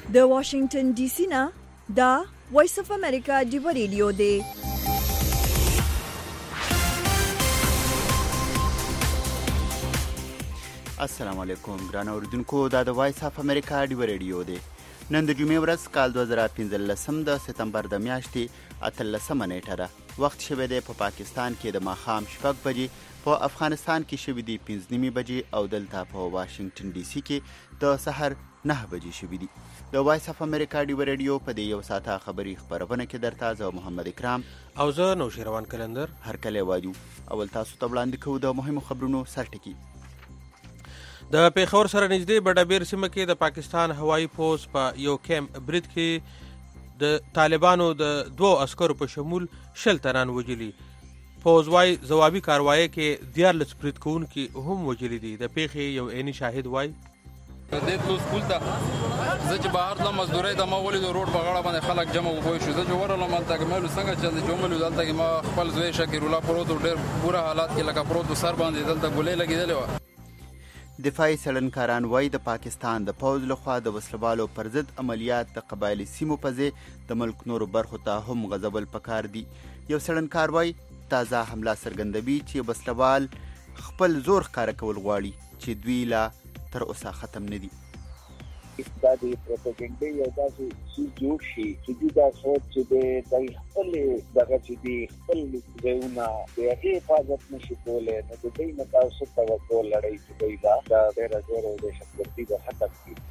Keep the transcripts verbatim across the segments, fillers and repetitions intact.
د واشنگټن ډي سي نه دا وایس اف امریکا دی ریډیو دی. السلام علیکم ګران اوریدونکو، دا د وایس اف امریکا دی ریډیو دی. نن د جمعې ورځ کال دوه زره پنځلسم د سپتمبر د میاشتې اتلسمه نیټه ده. وخت شوی دی په پاکستان کې د ماښام شپږ بجې، په افغانستان کې شوي دي پنځه نیمې بجې او دلته په واشنگټن ډي سي کې د سحر نه بجې شوي دي. د وایس اف امریکا دی ریډیو په دې یو ساعته خبري خبرونه کې درته زه محمد اکرام او زه نوشیروان کلندر هرکلی وایو. اول تاسو ته وړاندې کوو د مهمو خبرونو سرټکي. د پیښور سره نږدې بډابیر سیمه کې د پاکستان هوایي پوز په یو کیمپ برید کې د طالبانو د دوو عسکرو په شمول شل تنان وجلي. پوز وايي ځوابي کاروایی کې دیارلس برید کوونکي هم وجلي دي. د پیښې یو عیني شاهد وايي د تلو سکول ته زه چې بهر له مزدورۍ ته ما ولید روډ په غاړه باندې خلک جمع وګوي شو. زه چې ورغلم هلته کې مې څنګه چې چې وملو دلته کې ما خپل زوی شکر الله پروت ډېر بوره حالات کې لکه پروت سر باندې دلته ګولۍ لګېدلې وه. دفاعي څېړنکاران وایي د پاکستان د پوځ لخوا د وسلوالو پر ضد عملیات د قبایلي سیمو په ځای د ملک نورو برخو ته هم غځول پکار دي. یو څېړنکار وایي تازه حمله څرګندوي چې وسلوال خپل زور ښکاره کول غواړي چې دوی لا تر اوسه ختم نه دي. دا د پروپاګاندا یو داسې څه جوړ شي چې دوی دا سوچ چې د خپل دغه چې د خپل ځایونه د هغې حفاظت نشي کولی، نو د دوی نه تاسو توقع لرئ چې دوی دا د ډېره زوره او دهشتګردي به ختم کړي.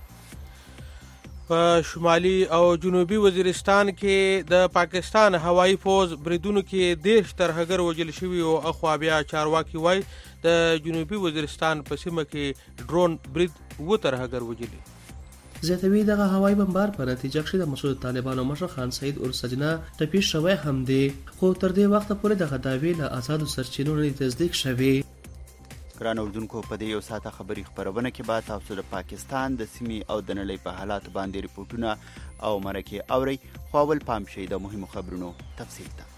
په شمالي او جنوبي وزیرستان کې د پاکستان هوایي پوز بریدونو کې دېرش ترهګر وژل شوي او اخوا بیا چارواکي وایي د جنوبي وزیرستان په سیمه کې ډرون برید اووه ترهګر وژلي. زیاتوي دغه هوایي بمبار په نتیجه کې د مسعود طالبانو مشر خان سعید اورسجنا ټپي شوی هم دی، خو تر دې وخته پورې دغه دعوې له آزادو سرچینو نه تصدیق شوې. ګران اردوونکو، په دې یو ساعته خبري خبرونه کې به تاسو د پاکستان د سیمې او د نړۍ په حالاتو باندې ریپورټونه او مرکې اورئ، خو اول پام شئ د مهمو خبرونو تفصیل ته.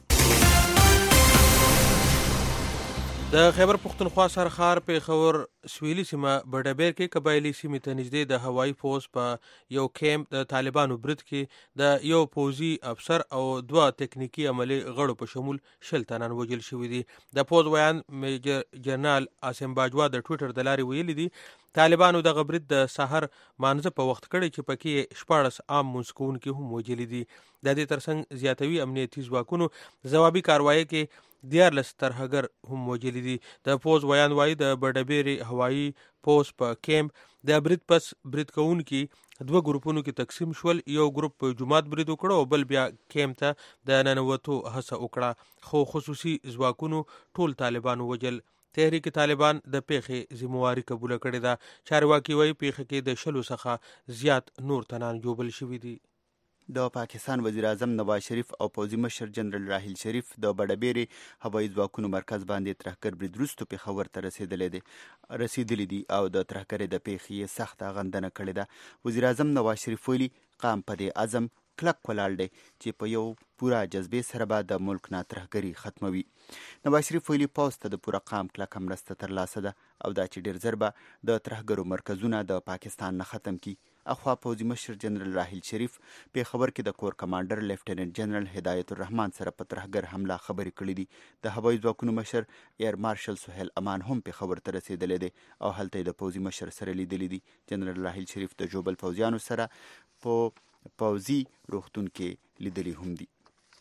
د خیبر پختونخوا سرخار پیښور سویلي سیمه بډابیر کې قبایلي سیمې ته نږدې د هوایي پوز په یو کیمپ د طالبانو برید کې د یو پوځي افسر او دوه تکنیکي عملي غړو په شمول شل تنان وژل شوي دي. د پوز ویان میجر جنرال عاصم باجوا د ټویټر د لارې ویلي دي طالبانو دغه برید د سحر مانځه په وخت کړی چې پکې شپاړس عام مونځ کوونکي هم وژلي دي. د دې ترڅنګ زیاتوي امنیتي ځواکونو ځوابي کاروایی کې دیارلس ترهګر هم وژلي دي. د پوز ویان وایي د بډابیرې هوایي پوز په کیمپ د برید پس برید کوونکي دوه ګروپونو کې تقسیم شول. یو ګروپ په جومات برید وکړه او بل بیا کیمپ ته د ننوتو هڅه وکړه، خو خصوصي ځواکونو ټول طالبان وژل. تحریک طالبان د پیښې ذمہواري قبوله کړې ده. چارواکي وایي پیښه کې د شلو څخه زیات نور تنان جوبل شوي دي. د پاکستان وزیر اعظم نواز شریف او پوځي مشر جنرال راحیل شریف د بډابیرې هوایي ځواکونو مرکز باندې ترهګر برید وروسته پیښور ته رسېدلی دی رسېدلی دي او د ترهګرۍ د پیښې یې سخته غندنه کړې ده. وزیر اعظم نواز شریف ویلي قام په دې عزم کلک ولاړ دی چې په یو پوره جذبې سره به د ملک نه ترهګري ختموي. نواز شریف ویلي پوځ ته د پوره قام کلکه مرسته ترلاسه ده او دا چې ډېر زر به د ترهګرو مرکزونه د پاکستان نه ختم کړي. اخوا پوځي مشر جنرال راحیل شریف پیښور کې د کور کمانډر لیفټیننټ جنرال هدایت الرحمن سره په ترهګر حمله خبرې کړې دي. د هوایي ځواکونو مشر ایر مارشل سهیل امان هم پیښور ته رسېدلی دی او هلته یې د پوځي مشر سره لیدلی دي. جنرال راحیل شریف د جوبل پوځیانو سره په پوځي روغتون کې لیدلی هم دي.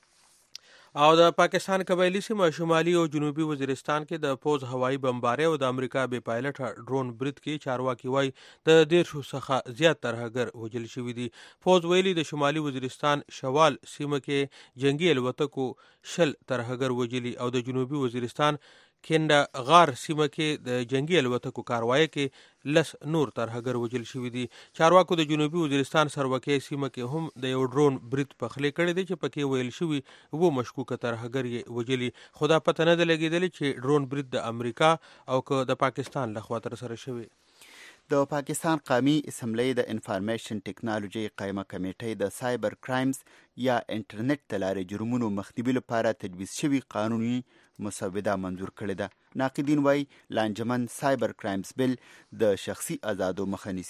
او د پاکستان قبایلي سیمه شمالي او جنوبي وزیرستان کې د پوز هوایي بمبارۍ او د امریکا بې پایلټه ډرون برید کې چارواکي وایي د دیرشو څخه زیات ترهګر وژل شوي دي. پوز ویلي د شمالي وزیرستان شوال سیمه کې جنگي الوتکو شل ترهګر وژلي او د جنوبي وزیرستان کینډه غار سیمه کې د جنگي الوتکو کاروایی کې لس نور ترهګر وژل شوي دي. چارواکو د جنوبي وزیرستان سروکۍ سیمه کې هم د یو ډرون برید پخلی کړی دی چې پکې ویل شوي اووه مشکوکه ترهګر یې وژلي، خو دا پته نه ده لګېدلې چې ډرون برید د امریکا او که د پاکستان لخوا ترسره شوی. د پاکستان قومي اسمبلی د انفارمیشن ټیکنالوژي قایمه کمیټې د سایبر کرایمز یا انټرنیټ د لارې جرمونو مخنیوي لپاره تجویز شوي قانوني مسوده منظور کړې ده. ناقدین وایي لانجمن سایبر کرایمز بل د شخصي آزادو مخه نیسي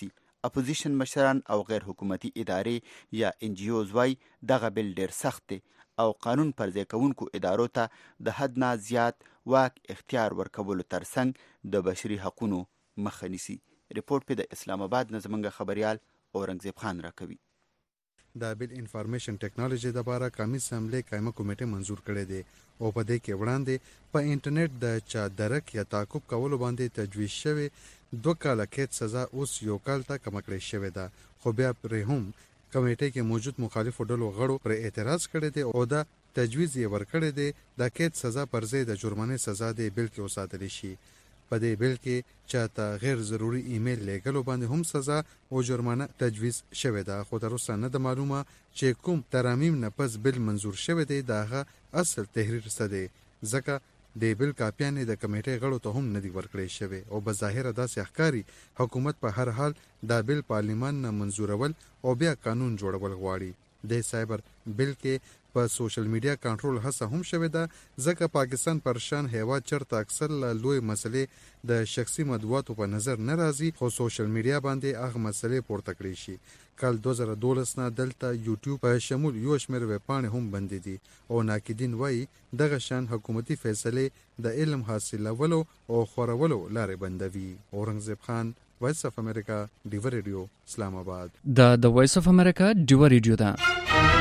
اپوزیشن مشران او غیر حکومتي ادارې یا ان جی اوز وای دغه بل ډیر سخت دی او قانون پرځای کوونکو ادارو ته د حد نه زیات واک اختیار ورکولو ترڅنګ د بشري حقوقو مخه نیسي. ریپورت په د اسلام آباد نه زموږ خبريال اورنګزیب خان راکوي. د بل انفارمیشن ټیکنالوژي د لپاره قومي اسمبلی قائمه کمیټه منزور کړې ده او په دې کې وړاندې په انټرنیټ د چا درک یا تعقیب کولو باندې تجویز شوی دوه کاله قید سزا اوس یو کال ته کم کړې شوې ده. خو بیا پرې هم کمیټې کې موجود مخالفو ډلو غړو پر اعتراض کړی دی او دا تجویز یې ورکړی دی د قید سزا پر ځای د جرمانې سزا دی بل کې وساتل شي. په دې بل کې چاته غیر ضروري ایمیل لیږلو باندې هم سزا او جرمانه تجویز شوې ده. خو تر اوسه نه ده معلومه چې کوم ترامیم نه پس بل منظور شوی دی د هغه اصل تحریر څه دی، ځکه د بل کاپیانې د کمیټې غړو ته هم نه دي ورکړی شوی او بظاهره داسې ښکاري حکومت په هر حال دا بل پارلیمان نه منظورول او بیا قانون جوړول غواړي. د سایبر بل کې په سوشل میډیا کنټرول هڅه هم شوې ده، ځکه پاکستان پر شان هیواد چرته اکثر له لوی مسلې د شخصي مطبوعاتو په نظر نه راځي، خو سوشل میډیا باندې هغه مسلې پورته کړی شي. کال دوه زره دولس نه دلته یوټیوب په شمول یو شمېر ویبپاڼې هم بندې دي او ناقدین وایي دغه شان حکومتي فیصلې د علم حاصلولو او خورولو لارې بندوي. اورنګزیب خان، وایس اف امریکا، ډیو ریډیو، اسلام آباد. دا د وایس اف امریکا ډیو ریډیو ده.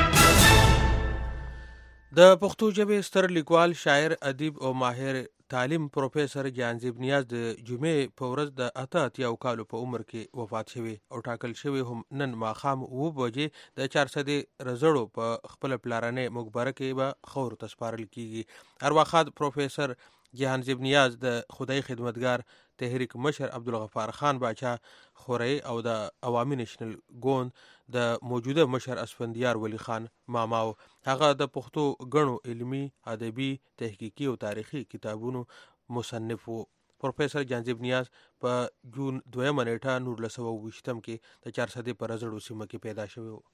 د پښتو ژبې ستر لیکوال، شاعر، ادیب او ماهر تعلیم پروفیسر جهانزیب نیاز د جمعې په ورځ د اته اتیاو کالو په عمر کې وفات شوی او ټاکل شوی هم نن ماښام اوه بجې د چارسدې رزړو په خپل پلارنې مقبره کې به خور ته سپارل کیږي. ارواښاد پروفیسر جهانزیب نیاز د خدای خدمتګار تحریک مشر عبدالغفار خان باچا خوري او د عوامي نیشنل ګوند د موجوده مشر اسفندیار ولی خان ماماو. هغه د پښتو غنو علمی، ادبي، تحقیقي او تاریخي کتابونو مصنف و. پروفیسر جهانزیب نیاز په جون دویمه نیټه نولس سوه اوویشتم کې د چارسدې په رزړو سیمه کې پیدا شوی و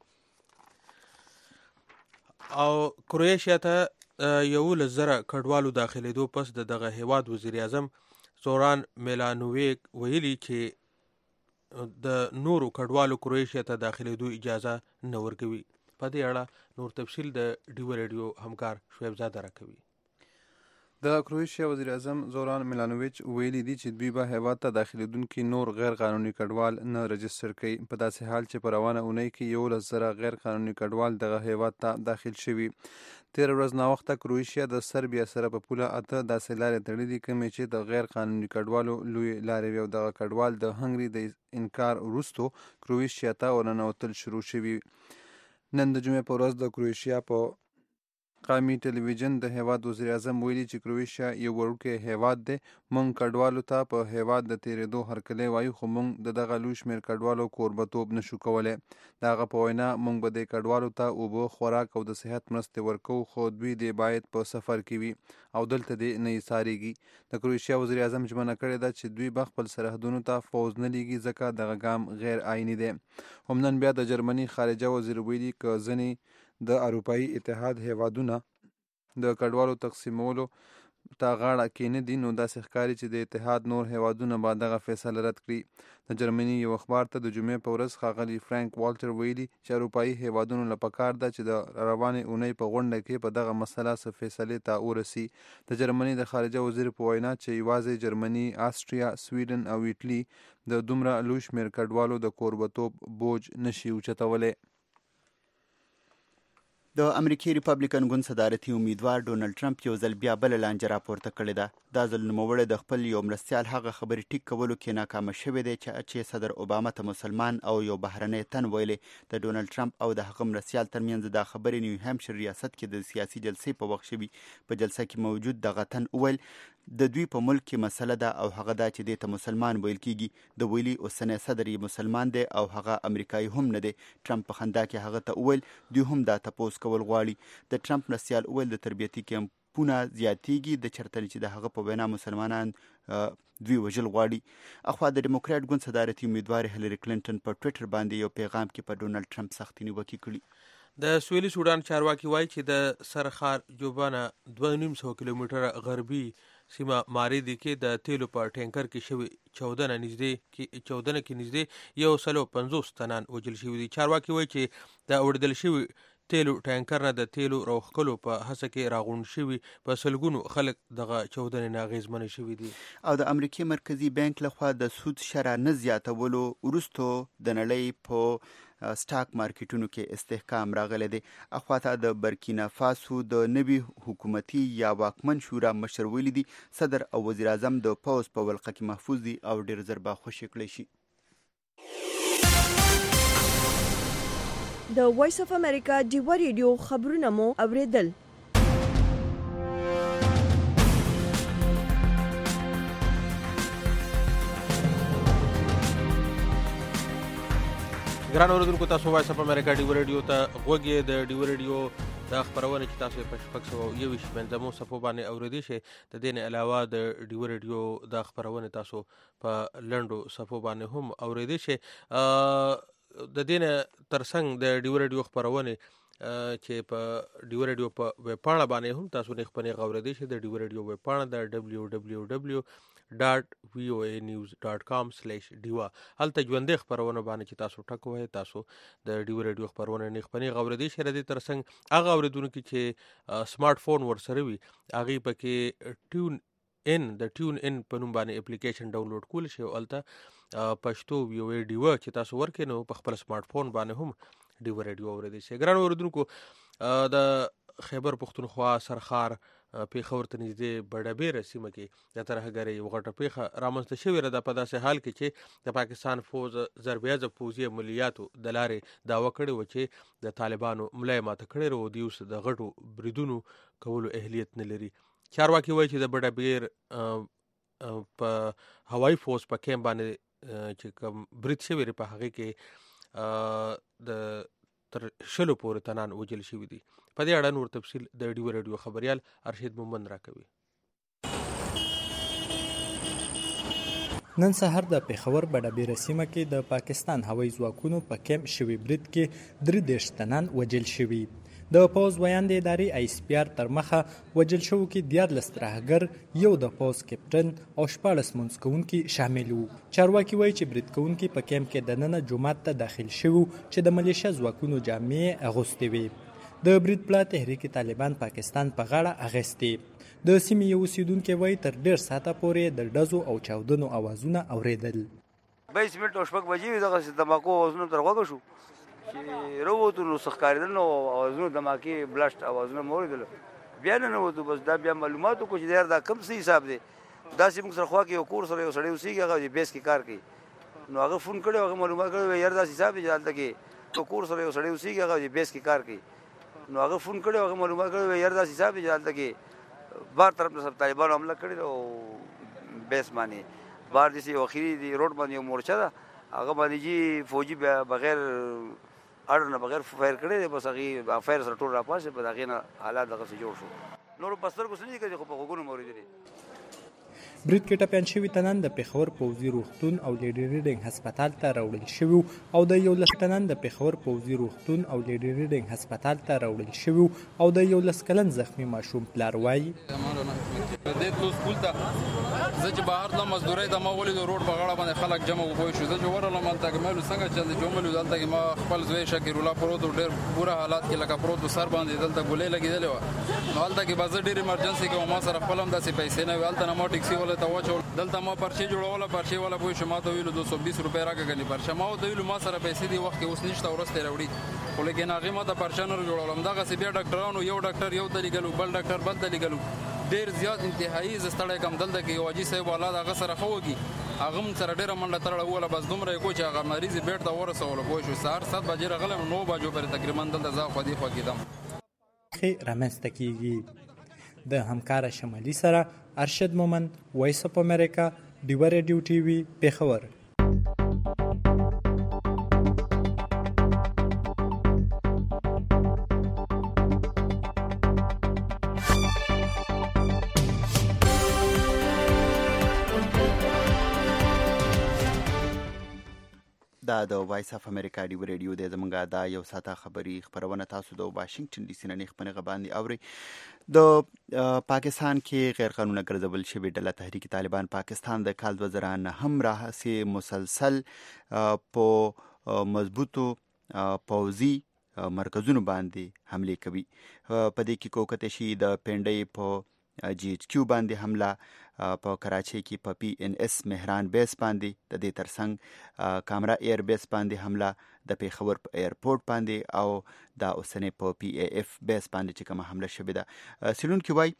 او کرویشیا ته یولس زره کډوالو داخلېدو پس د دغه هیواد وزیر اعظم زوران میلانوویک ویلي چې د نورو کډوالو کرویشیا ته داخلېدو اجازه نه ورکوي. په دې اړه نور تفصیل د ډیو ریډیو همکار شعیب زاده راکوي. د کرویشیا وزیر اعظم زوران میلانوویچ ویلي دي چې دوی به هیواد ته داخلېدونکي نور غیر قانوني کډوال نه رجستر کوي، په داسې حال چې په روانه اونۍ کې یولس زره غیر قانوني کډوال دغه هیواد ته داخل شوي. تېره ورځ ناوخته کرویشیا د سربیا سره په پوله اته داسې لارې تړلي دي کومې چې د غیر قانوني کډوالو لوی لارې وي او دغه کډوال د هنګري د انکار وروستو کرویشیا ته ورننوتل شروع شوي. نن د جمعې په ورځ د کرویشیا په قومي ټلویزیون د هیواد وزیر اعظم ویلي چې کرویشیا یو وړوکی هیواد دی. موږ کډوالو ته په هیواد د تیرېدو هرکلی وایو، خو موږ د دغه لوی شمېر کډوالو کوربتوب نشو کولی. د هغه په وینا موږ به د کډوالو ته اوبه، خوراک او د صحت مرستې ورکوو، خو دوی دې باید په سفر کې وي او دلته دې نه یې څارېږي. د کرویشیا وزیر اعظم ژمنه کړې ده چې دوی به خپل سرحدونو ته پوځ نه لیږي ځکه دغه ګام غیر آئیني دی. هم نن بیا د جرمني خارجه وزیر ویلي که ځینې د اروپایي اتحاد هیوادونه د کډوالو تقسیمولو ته غاړه کېندي نو داسې ښکاري چې د اتحاد نور هیوادونه به دغه فیصله رد کړي. د جرمني یو اخبار ته د جمعې په ورځ ښاغلي فرانک والټر ویلي چې اروپایي هیوادونو له پکار ده چې د روانې اونۍ په غونډه کې په دغه مسله څه فیصلې ته ورسي. د جرمني د خارجه وزیر په وینا چې یوازې جرمني، آسټریا، سویډن او ایټلي د دومره لوی شمېر کډوالو د کوربتوب بوج نشي اوچتولی. د امریکای ریپابلیکن ګوند صدارتي امیدوار ډونالډ ټرمپ یو ځل بیا بله لانجه راپورته کړې ده. دا ځل نوموړی د خپل یو مرستیال هغه خبرې ټیک کولو کې ناکامه شوی دی چې صدر اوباما ته مسلمان او یو بهرنی تن ویلې. د ډونالډ ټرمپ او د هغه مرستیال ترمنځ دا خبرې نیو هیمپشیر ریاست کې د سیاسي جلسې په وخت شوي. په جلسه کې موجود دغه تن وویل د دوی په ملک کې مسله ده او هغه دا چې دې ته مسلمان ویل کیږي. د ویلي اوسنی صدر یې مسلمان دی او هغه امریکایي هم نه دی. ټرمپ په خندا کې هغه ته وویل دوی هم دا تپوس کول غواړي. د ټرمپ مرستیال وویل د تربیتي کیمپونه زیاتیږي د چرته چې د هغه په وینا مسلمانان دوی وژل غواړي. اخوا د ډیموکرات ګوند صدارتي امیدوار هیلری کلینټن په ټویټر باندې یو پیغام کې په ډونالډ ټرمپ سختي نیوکې کړي. د سویلي سودان چارواکي وایي چې د سرخار جوبانه دوه نیم سوه کیلومتره غربي سیمه ماریدي کې د تیلو په ټینکر کې شوي چودنه نږدې کې چودنه کې نږدې یو سلو پنځوس تنان وجل شوي دي. چارواکي وایي چې د اورېدل شوي تیلو ټینکر نه د تیلو راوښکلو په هڅه کې راغونډ شوي په سلګونو خلک دغه چودنې نه اغېزمنه شوي دي. او د امریکای مرکزی بانک لخوا د سود شرح نه زیاتولو وروسته د نړۍ په سټاک مارکیټونو کې استحکام راغلی دی. اخواته د برکینا فاسو د نوي حکومتي یا واکمن شورا مشر ویلي دي صدر او وزیر اعظم د پوز په ولقه کې محفوظ دي او ډیر زر به خوشي کړی شي. د وایس اف امریکا ډیوا ریډیو خبرونه مو اوریدل. ګران اوریدونکو تاسو وایس اف امریکا ډیوا ریډیو ته غوږ یې. د ډیوا ریډیو د خبرونه چې تاسو په شپږ سوه یوویشت پنځمو صفحو باندې اوریدی شئ. د دې نه علاوه د ډیوا ریډیو د خبرونه تاسو په لنډو صفحو باندې هم اوریدی شئ. د دې نه ترڅنګ د ډیوا ریډیو خبرونه چې په ډیوا ریډیو په ویب پاڼه باندې هم تاسو نه خپلې اوریدی شئ. د ډیوا ریډیو ویب پاڼه د ډبلیو ډبلیو ډبلیو ډاټ وی او ای نیوز ډاټ کام سلیش ډیوا. هلته ژوندۍ خبرونه باندې چې تاسو ټکو وای تاسو د ډیوا ریډیو خبرونه نه خپلې اوریدی شئ. د دې ترڅنګ هغه اوریدونکو چې سمارټ فون ورسره وي هغه پکې ټیون ان د ټیون ان په نوم باندې اپلیکیشن ډاونلوډ کول شي او الته پښتو وی او ای ډیوا چې تاسو ورکې نو په خپل سمارټ فون باندې هم ډیوا ریډیو اوریدي شي. ګران اوریدونکو د خیبر پختونخوا سرخار پیښور ته نږدې بډابیر سیمه کې د ترهګرۍ یو غټه پیښه رامنځته شوې ده په داسې حال کې چې د پاکستان فوز ضربیازه پوځي عملیاتو د لارې دعوه کړې وه چې د طالبانو ملا یې ماته کړې وه او دوی اوس د غټو بریدونو کولو اهلیت نه لري. چارواکي وایي چې د بډابیر په هوایي فوز په کیمپ باندې چې کوم برید شوی دی په هغې کې د تر شلو پورې تنان وجل شوي دي. په دې اړه نور تفصیل د ډیوا ریډیو خبریال ارشد مومند راکوي. نن سهار د پېښور بډابیره سیمه کې د پاکستان هوایي ځواکونو په کیمپ شوي برید کې درې دېرش تنان وجل شوي. د پوز ویان د ادارې آی اس پی آر تر مخه وجل شوو کې دیارلس ترهګر، یو د پوز کپټن او شپاړس منځ کوونکي شامل وو. چارواکي وایي چې برید کوونکي په کیمپ کې دننه جومات ته داخل شوي چې د ملیشه ځواکونو جامې اغوستې وې. د برید پلا تحریک طالبان پاکستان په غاړه اخیستې. د سیمې یو اوسیدونکی وایي تر ډېر ساعته پورې د ډزو او چاودنو اوازونه اورېدل. بایس منټ او شپږ بجې وې دغسې تماکو اوازونه تر غوږه شو چې راووتو نو څه ښکارېدل نو اوازونه دماکې بلشت اوازونه مو اورېدل. بیا نه ننوتو بس دا بیا معلومات وکړو چې دا یار دا کوم څه حساب دی. داسې موږ سره خوا کې یو کور سره یو سړی اوسېږي هغه بیس کې کار کوي نو هغه فون کړی هغه معلومات کړی یار داسې حساب دی چې هلته کې یو کور سره یو سړی اوسېږي هغه بیس کې کار کوي نو هغه فون کړی هغه معلومات کړی یار داسې حساب دی چې هلته کې بار طرف نه سب طالبانو حمله کړې ده او بیس باندې بار داسې یو اخري دی روډ باندې یو مورچه ده هغه باندې جي فوجي بغیر اړ نه بغیر فایر کړی دی بس هغې فایر سره ټول راپاسې په د هغې نه حالات دغسې جوړ شو. نورو په سترګو څه نه دي کړي خو په غوږونو مو اورېدلي. برید کې ټپیان شوي تنان د پېښور پوځي روغتون او لیډي ریډینګ هسپتال ته راوړل شوي او د یولس تنان د پېښور پوځي روغتون او لیډي ریډینګ هسپتال ته راوړل شوي او د یولس کلن زخمي ماشوم پلار وایي دې تلو سکول ته زه چې بهر تلم مزدورۍ ته ما ولیدو روډ په غاړه باندې خلک جمع وپوه شو. زه چې ورغلم هلته کې مې ویل څنګه چل دی چې ومې ولیدو هلته کې ما خپل زوی شکیرالله پروت و ډېر بوره حالات کې لکه پروت و سر باندې دلته ګولۍ لګېدلې وه نو هلته کې به زه ډېر ایمرجنسي کې وم ما سره خپل هم داسې پیسې نه وې هلته نه ما ټکسي والا ته واچول دلته ما پرچې جوړوله پرچې والا پوه شو ما ته ویلو دو سو بیس روپۍ راکړه ګنې پرچه ما ورته ویلو ما سره پیسې دې وخت کې اوس نشته ورسته یې راوړي خو لیکن هغې ما ته پرچه نه جوړولم دغسې بیا ډاکټرانو یو ډاکټر یو ته لېږلو بل ډاکټر بل ته لېږلو ډېر زیات انتهایي زه ستړی کم دلته کې یو حاجي صاحب والا د هغه سره ښه وږي هغه هم سره ډېره منډه ترړه ووله بس دومره یې کړو چې هغه مریض یې بیډ ته ورسولو پوه شو سهار سات بجې راغلی نو بجو پورې تقریبا دلته زه خوا دې خوا کېدم. ښې رامنځته کېږي. د همکاره شمالي سره ارشد مومند وایس اف امریکا ډیوا ریډیو ټي وي پېښور. دا د وایس اف امریکا ډیو ریډیو د زمونږه دا یو ساته خبري خبرونه تاسو د واشنگټن ډي سي نه خبرونه باندې اوري. د پاکستان کې غیر قانوني ګرځول شوی ډله تحریک طالبان پاکستان د کال دوه زره نه هم راهسي مسلسل په مضبوطو پوځي مرکزونو باندې حمله کوي. په دې کې کوکته شي د پنډۍ په جی ایچ کیو باندې حمله، په کراچۍ کې په پی ان اس مهران بیس باندې، د دې ترڅنګ کامرا ایر بیس باندې حمله، د پیښور په ایرپورټ باندې او د اوسنۍ په پی ای اف بیس باندې چې کومه حمله شوې ده. سیلونکي وایي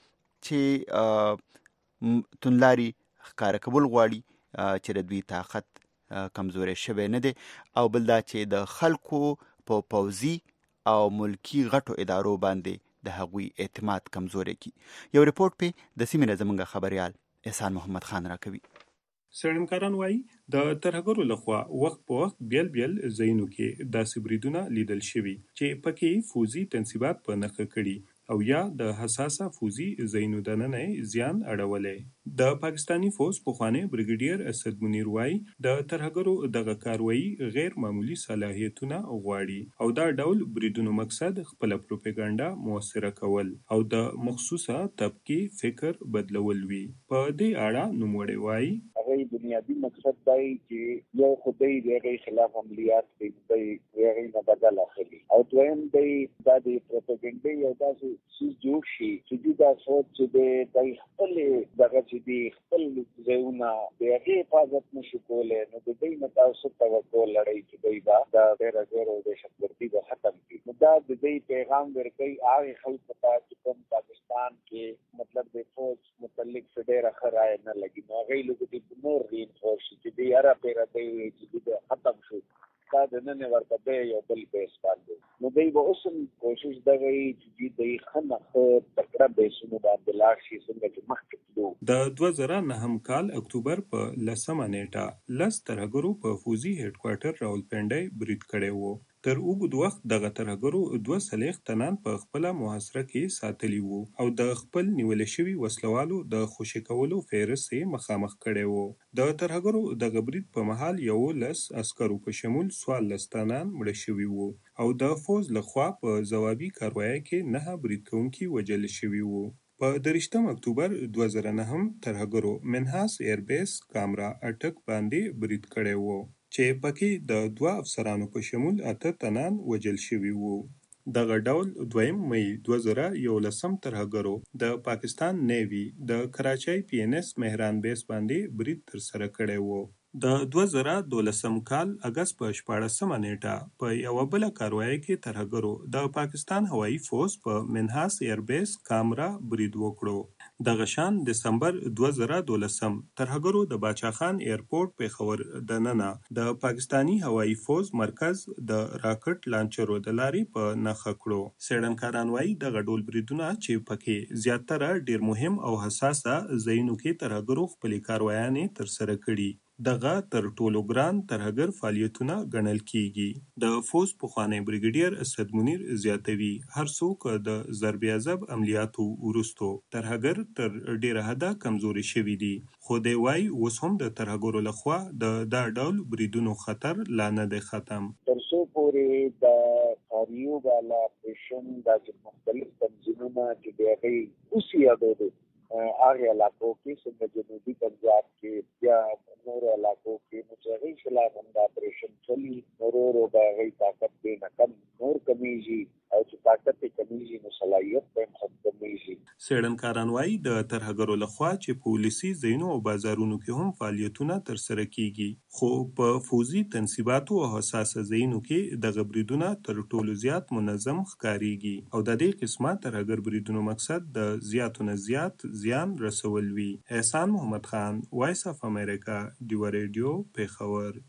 چې تونلاري ښکاره کول غواړي چې د دوی طاقت کمزوری شوی نه دی، او بل دا چې د خلکو په پوځي او ملکی غټو ادارو باندې د هغوی اعتماد کمزوری کی. یو رپورټ په د سیمې نه زمونږ خبريال احسان محمد خان راکوي. څېړنکاران وایي د ترهګرو لخوا وخت په وخت بیل بیل ځایونو کې داسې بریدونه لیدل شوي چې پکې فوزي تنصیبات په نښه کړي او یا د حساسه فوزي ځایونو دننه زیان اړولی. د پاکستانی فوز پخوانی بریګیډیر اسد منیر وایي د ترهګرو دغه کاروایی غیر معمولی صلاحیتونه غواړي او دا ډول بریدونو مقصد خپل پروپاګاندا موثره کول او د مخصوصه طبقه فکر بدلول وي. په دې اړه نوموړی وایي هغه بنیادی مقصد دی چې یو خدای دغه خلاف عملیات کوي، دغه نه بدل اخلي، او دویم دی دا د پروپاګاندا یو داسې چیز جوړ شي چې دا سوچ چې د خپل دغه چې دی خپل ځایونه د هغې حفاظت نشي کولی، نو د دوی نه تاسو توقع لرئ چې دوی به دا ډېره او دهشتګردي به ختم کړي. نو دا د دوی پیغام ورکوي هغې خلکو ته چې کوم پاکستان کې مطلب د فوج متعلق څه ډېره ښه رایه نه لګي، نو هغوی لږ دې نور رینفورس شي چې دوی هره پیره دی وایي چې دوی ختم شو، دا د نن ورته دی یو بل بیس باندې. نو دوی به اوس هم کوشش دغه وي چې دوی ښه نه ښه تکړه بیسونو باندې لاړ شي څنګه چې مخکې تلو. د دوه زره نهم کال اکتوبر په لسمه نیټه لس ترهګرو په فوزي هډ کوارټر راولپنډۍ برید کړی و. تر اوږد وخت دغه ترهګرو دوه څلوېښت تنان په خپله محاصره کې ساتلي وو او د خپل نیول شوي وسلوالو د خوشي کولو فهرست یې مخامخ کړی و. د ترهګرو دغه برید په مهال یولس عسکرو په شمول څوارلس تنان مړه شوي وو او د فوز لخوا په ځوابي کاروایۍ کې نهه برید کوونکي وژل شوي وو. په دریشتم اکتوبر دوه زره نهم ترهګرو منهاس ایربیس کامرا اټک باندې برید کړی و چې پکې د دوه افسرانو په شمول اته تنان وژل شوي وو. دغه ډول دویم مې دوه زره یولسم ترهګرو د پاکستان نیوي د کراچۍ پی ان اس مهران بیس باندې برید ترسره کړی و. د دوه زره دولسم کال اګست په شپاړسمه نیټه په یوه بله کاروایۍ کې ترهګرو د پاکستان هوایي فوز په منهاس ایربیس کامرا برید وکړو. دغه شان دسمبر دوه زره دولسم ترهګرو د باچا خان ایرپورټ پیښور دننه د پاکستانی هوایي فوز مرکز د راکټ لانچرو د لارې په نښه کړو. څېړنکاران وایي دغه ډول بریدونه چې پکې زیاتره ډېر مهم او حساسه ځایونو کې ترهګرو خپلې کاروایانې ترسره کړي. دغه تر ټولو ګران ترهګر فعالیتونه ګڼل کیږي. د فوز پخوانی بریګیډیر اسد منیر زیاتوي هر څوک د ضرب عذاب عملیاتو وروستو ترهګر تر ډیره حده کمزوري شوي دي، خو دی وایي اوس هم د ترهګرو لخوا د دا ډول بریدونو خطر لا نه دی ختم. تر څو پورې د کاریو والا اپریشن د مختلف تنظیمونه چې د هغې اوس یادو دي هغې علاقو کې څنګه جنوبي پنجاب کې یا نورو علاقو کې نو چې هغې خلاف هم د اپریشن چلي، ورو ورو به هغې طاقت دې نه کم نور کمیږي او چې طاقت یې کمیږي نو صلاحیت به هم هم کمیږي. څېړنکاران وایي د ترهګرو لخوا چې په ولسي ځایونو او بازارونو کې هم فعالیتونه ترسره کیږي، خو په فوزي تنصیباتو او حساسه ځایونو کې دغه بریدونه تر ټولو زیات منظم ښکارېږي او د دې قسمه ترهګر بریدونو مقصد د زیاتو نه زیات زیان رسول وي. احسان محمد خان، وایس اف امریکا، ډیوه ریډیو، پیښور.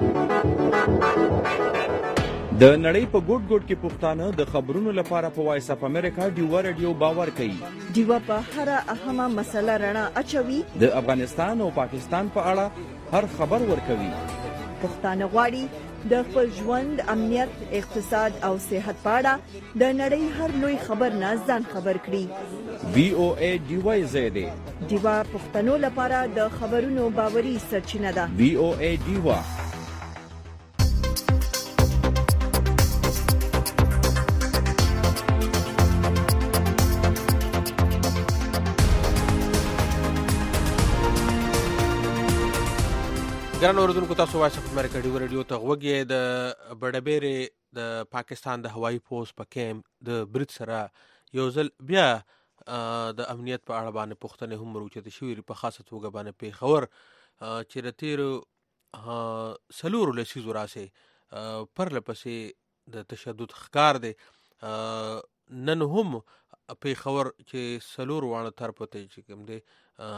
د نړۍ په ګوټ ګوټ کې پښتانه د خبرونو لپاره په وایس اف امریکا ډیوه ریډیو باور کوي. ډیوه په هر اهمه مسله رڼا اچوي. د افغانستان او پاکستان په اړه هر خبر ورکوي. پښتانه غواړي د خپل ژوند، امنیت، اقتصاد او صحت په اړه د نړۍ هر لوی خبر نه ځان خبر کړي. وی او ای ډیوه زیاده ډیوه پښتنو لپاره د خبرونو باوري سرچینه ده. وی او ای ډیوه ګران اوردونکو تاسو وایس اف امریکا ډیو رادیو ته غوږی د بډبېرې د پاکستان د هوایي پوسټ په کیمپ د برید سره یو ځل بیا د امنیت په اړه باندې پوښتنې هم راوچتې شوې په خاصه توګه باندې پیښور چې د تیرو څلورو لسیزو راسې پرله پسې د تشدد ښکار دی. نن هم پیښور چې څلورو واړه طرفو ته چې کوم دی